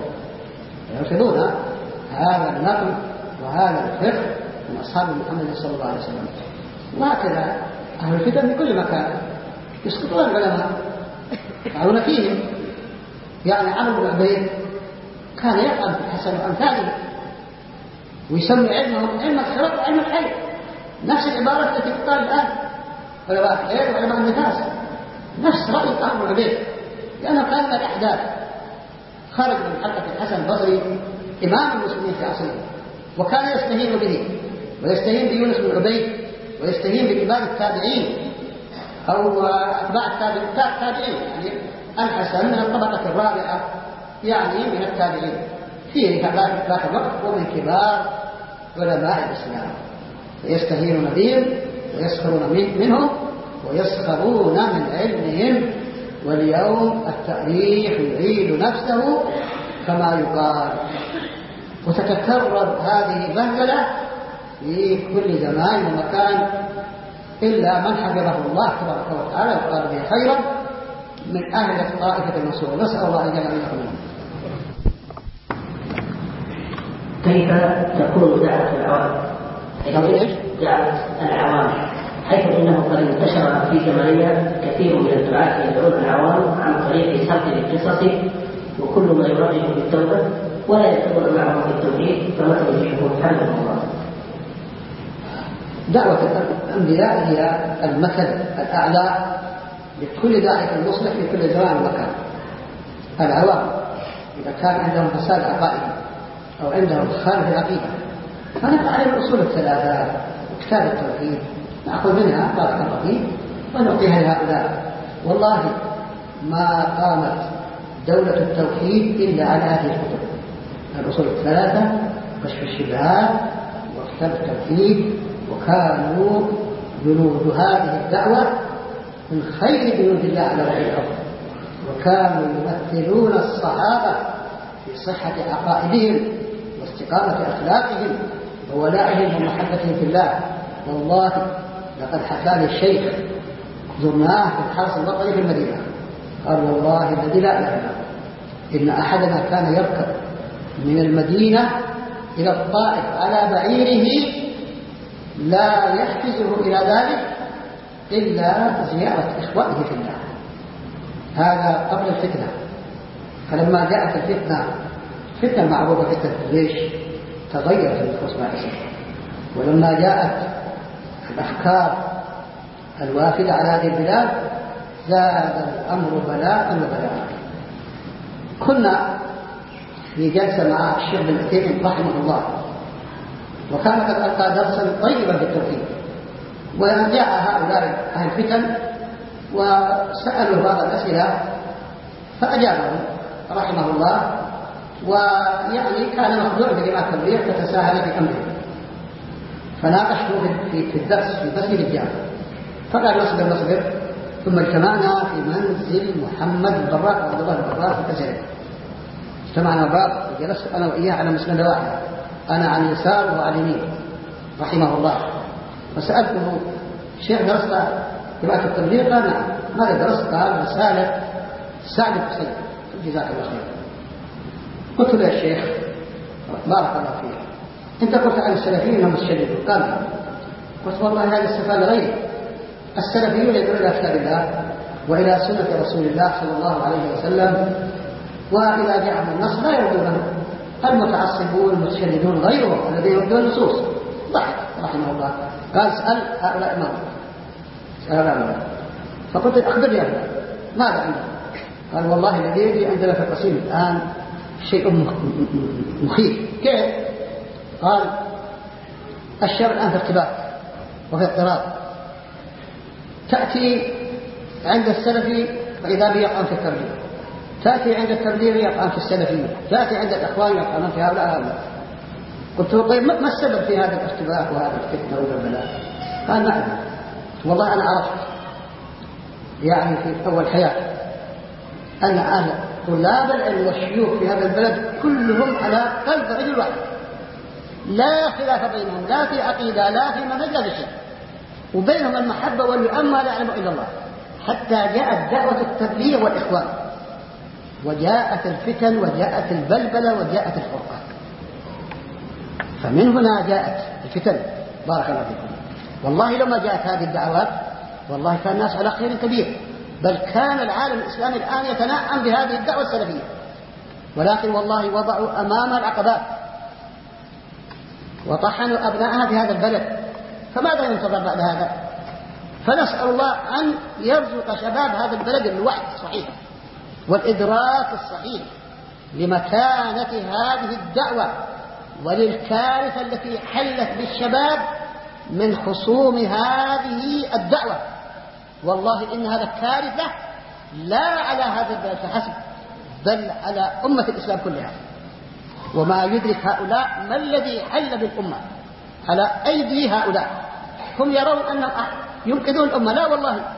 فيرفضون هذا النقل وهذا الفقه من أصحاب محمد صلى الله عليه وسلم. وهكذا أهل الفتن في كل مكان يسقطون العلماء يقعون فيهم. يعني عمرو بن عبيد كان يفهم في الحسن وأمثاله ويسمي علمهم علم الخلق وعلم الحي، نفس العبارة التي تقال الآن علماء الحياة وعلماء النفاس، نفس رأي عمرو بن عبيد، لأنه كان من الأحداث خرج من حلقة الحسن البصري إمام المسلمين في عصره، وكان يستهين به ويستهين بيونس بن عبيد ويستهين بكبار التابعين أو أتباع التابعين، يعني الحسن من الطبقة الرابعة يعني من التابعين في ذاك الوقت ومن كبار علماء الإسلام، فيستهينون بهم ويسخرون منهم ويسخرون من علمهم. واليوم التاريخ يعيد نفسه كما يقال، وتتكرر هذه البهدلة في كل زمان ومكان إلا من حفظه الله تبارك وتعالى وقال به خيرا من أهل الطائفة المنصورة. نسأل الله أن يجعلنا منهم. كيف تكون دعوة العوام؟ دعوة العوام حيث انه قد انتشر في زماننا كثير من الدعاة يدعون العوام عن طريق سرد القصص وكل ما يرغب بالتوبة ولا يدخلون معهم في التوحيد، فما توجيهكم حمد الله؟ دعوة الأنبياء هي المثل الأعلى لكل داعية مصلح في كل زمان ومكان. العوام إذا كان عندهم فساد عقائدي أو عندهم خالف العقيدة فنفعل الأصول الثلاثة وكتاب التوحيد نأخذ منها بارك الله فيه ونعطيها لهؤلاء. والله ما قامت دولة التوحيد إلا على هذه الكتب، الأصول الثلاثة كشف الشبهات وكتاب التوحيد، وكانوا جنود هذه الدعوة من خير جنود الله على وجه الأرض، وكانوا يمثلون الصحابة في صحة عقائدهم واستقامة أخلاقهم وولائهم ومحبتهم في الله. والله لقد حكى لي الشيخ زرناه في الحرس الوطني في المدينة قال والله الذي لا إله إلا هو إن أحدنا كان يركب من المدينة إلى الطائف على بعيره لا يحفزه إلى ذلك إلا زيارة إخوانه في الله. هذا قبل الفتنة، فلما جاءت الفتنة فتنة معروفة فتنة الجيش تغيرت النفوس مع الأسف، ولما جاءت الأفكار الوافدة على هذه البلاد زاد الأمر بلاء وبلاء. كنا في جلسة مع الشيخ بن عثيمين رحمه الله، وكان قد ألقى درسا طيبا في التوحيد، وجاء هؤلاء أهل الفتن وسألوا بعض الأسئلة فأجابه رحمه الله، ويعني كان مخدوع بجماعة التبليغ فتساهل في أمره، فناقشته في الدرس في مسجد الجامع، فقال نصبر ثم اجتمعنا في منزل محمد البراق وعبد الله البراق في كسره. اجتمعنا الباب وجلست أنا وإياه على مسندة واحدة، أنا عن يسار وهو عن يمين رحمه الله. فسألته: شيخ درست جماعة التبليغ؟ قال: نعم. ماذا درست؟ قال: رسالة سعد الحسين جزاك الله خير. قلت له: يا شيخ بارك الله فيك، أنت قلت عن السلفيين أنهم متشددون. قال: قلت: والله هذا استفاد غيري، السلفيون يدعون إلى كتاب الله وإلى سنة رسول الله صلى الله عليه وسلم، وإذا جاءهم النص لا يردونه. المتعصبون المتشددون غيرهم الذين يردون النصوص. ضحك رحمه الله. قال: اسأل هؤلاء ماذا؟ فقلت: أخبرني يا أخي ماذا عندك؟ قال: والله الذي يجي عندنا في القصيم الآن شيء مخيف. كيف؟ قال: الشر الآن في ارتباك وفي اضطراب، تأتي عند السلفي فإذا به يقعن في التبليغ، تأتي عند التبليغ يقعن في السلفية، تأتي عند الأخوان يقعن في هؤلاء. قلت له: طيب ما السبب في هذا الارتباك وهذا الفتنة والبلاء؟ قال: ما أدري، والله أنا عرفت يعني في أول حياتي أن أهل طلاب العلم والشيوخ في هذا البلد كلهم على قلب رجل واحد، لا خلاف بينهم، لا في عقيدة لا في منهج لا في شيء، وبينهم المحبة والوئام ما لا يعلم إلا الله، حتى جاءت دعوة التبليغ والإخوان، وجاءت الفتن وجاءت البلبلة وجاءت الفرقة. فمن هنا جاءت الفتن. بارك الله فيكم. والله لما جاءت هذه الدعوات والله كان الناس على خير كبير، بل كان العالم الإسلامي الآن يتنعم بهذه الدعوة السلفية، ولكن والله وضعوا أمام العقبات وطحنوا أبنائها في هذا البلد. فماذا ينتظر بعد هذا؟ فنسأل الله أن يرزق شباب هذا البلد الوعي الصحيح والإدراك الصحيح لمكانة هذه الدعوة وللكارثة التي حلت بالشباب من خصوم هذه الدعوة. والله إن هذا كارثة لا على هذا البلد فحسب، بل على أمة الإسلام كلها. وما يدرك هؤلاء ما الذي حل بالأمة على أيدي هؤلاء. هم يرون أنهم ينقذون الأمة، لا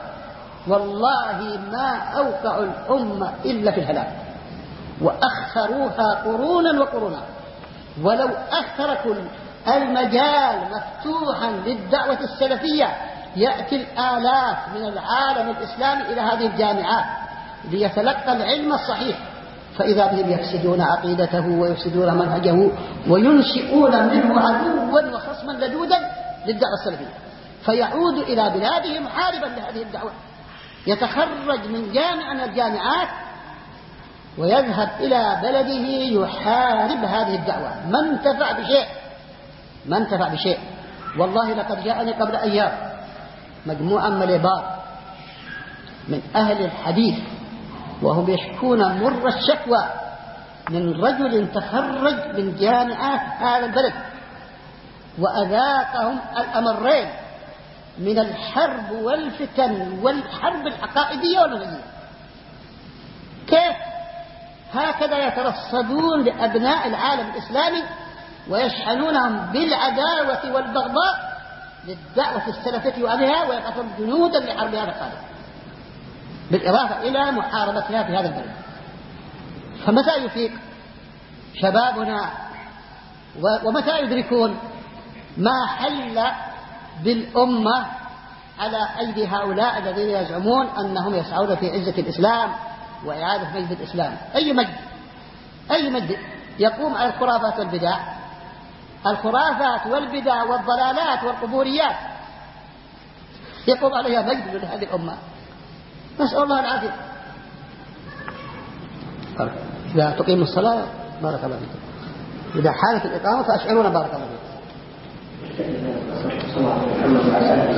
والله ما أوقعوا الأمة إلا في الهلاك، وأخروها قرونا. ولو أخركوا المجال مفتوحا للدعوة السلفية يأتي الآلاف من العالم الإسلامي إلى هذه الجامعات ليتلقى العلم الصحيح، فإذا بهم يفسدون عقيدته ويفسدون منهجه وينشئون منه عدوا وخصما لدودا للدعوة السلفية، فيعود إلى بلاده محاربا لهذه الدعوة، يتخرج من جامعة من الجامعات ويذهب إلى بلده يحارب هذه الدعوة. ما انتفع بشيء. والله لقد جاءني قبل أيام مجموعة من الإبار من أهل الحديث وهم يشكون مر الشكوى من رجل تخرج من جامعات هذا البلد وأذاقهم الأمرين من الحرب والفتن والحرب العقائدية والمنهجية. كيف هكذا يترصدون لأبناء العالم الإسلامي ويشحنونهم بالعداوة والبغضاء للدعوة السلفية وأهلها، ويبعثون جنودا لحربها القادمة بالإضافة إلى محاربتها في هذا البلد. فمتى يفيق شبابنا ومتى يدركون ما حل بالأمة على أيدي هؤلاء الذين يزعمون أنهم يسعون في عزة الإسلام وإعادة مجد الإسلام؟ أي مجد يقوم على الخرافات والبدع، الخرافات والبدع والضلالات والقبوريات يقوم عليها مجد لهذه الأمة. نسأل الله العافية. إذا تقيم الصلاة بارك الله فيكم، إذا حالت الإقامة فأشعرونا بارك الله فيكم.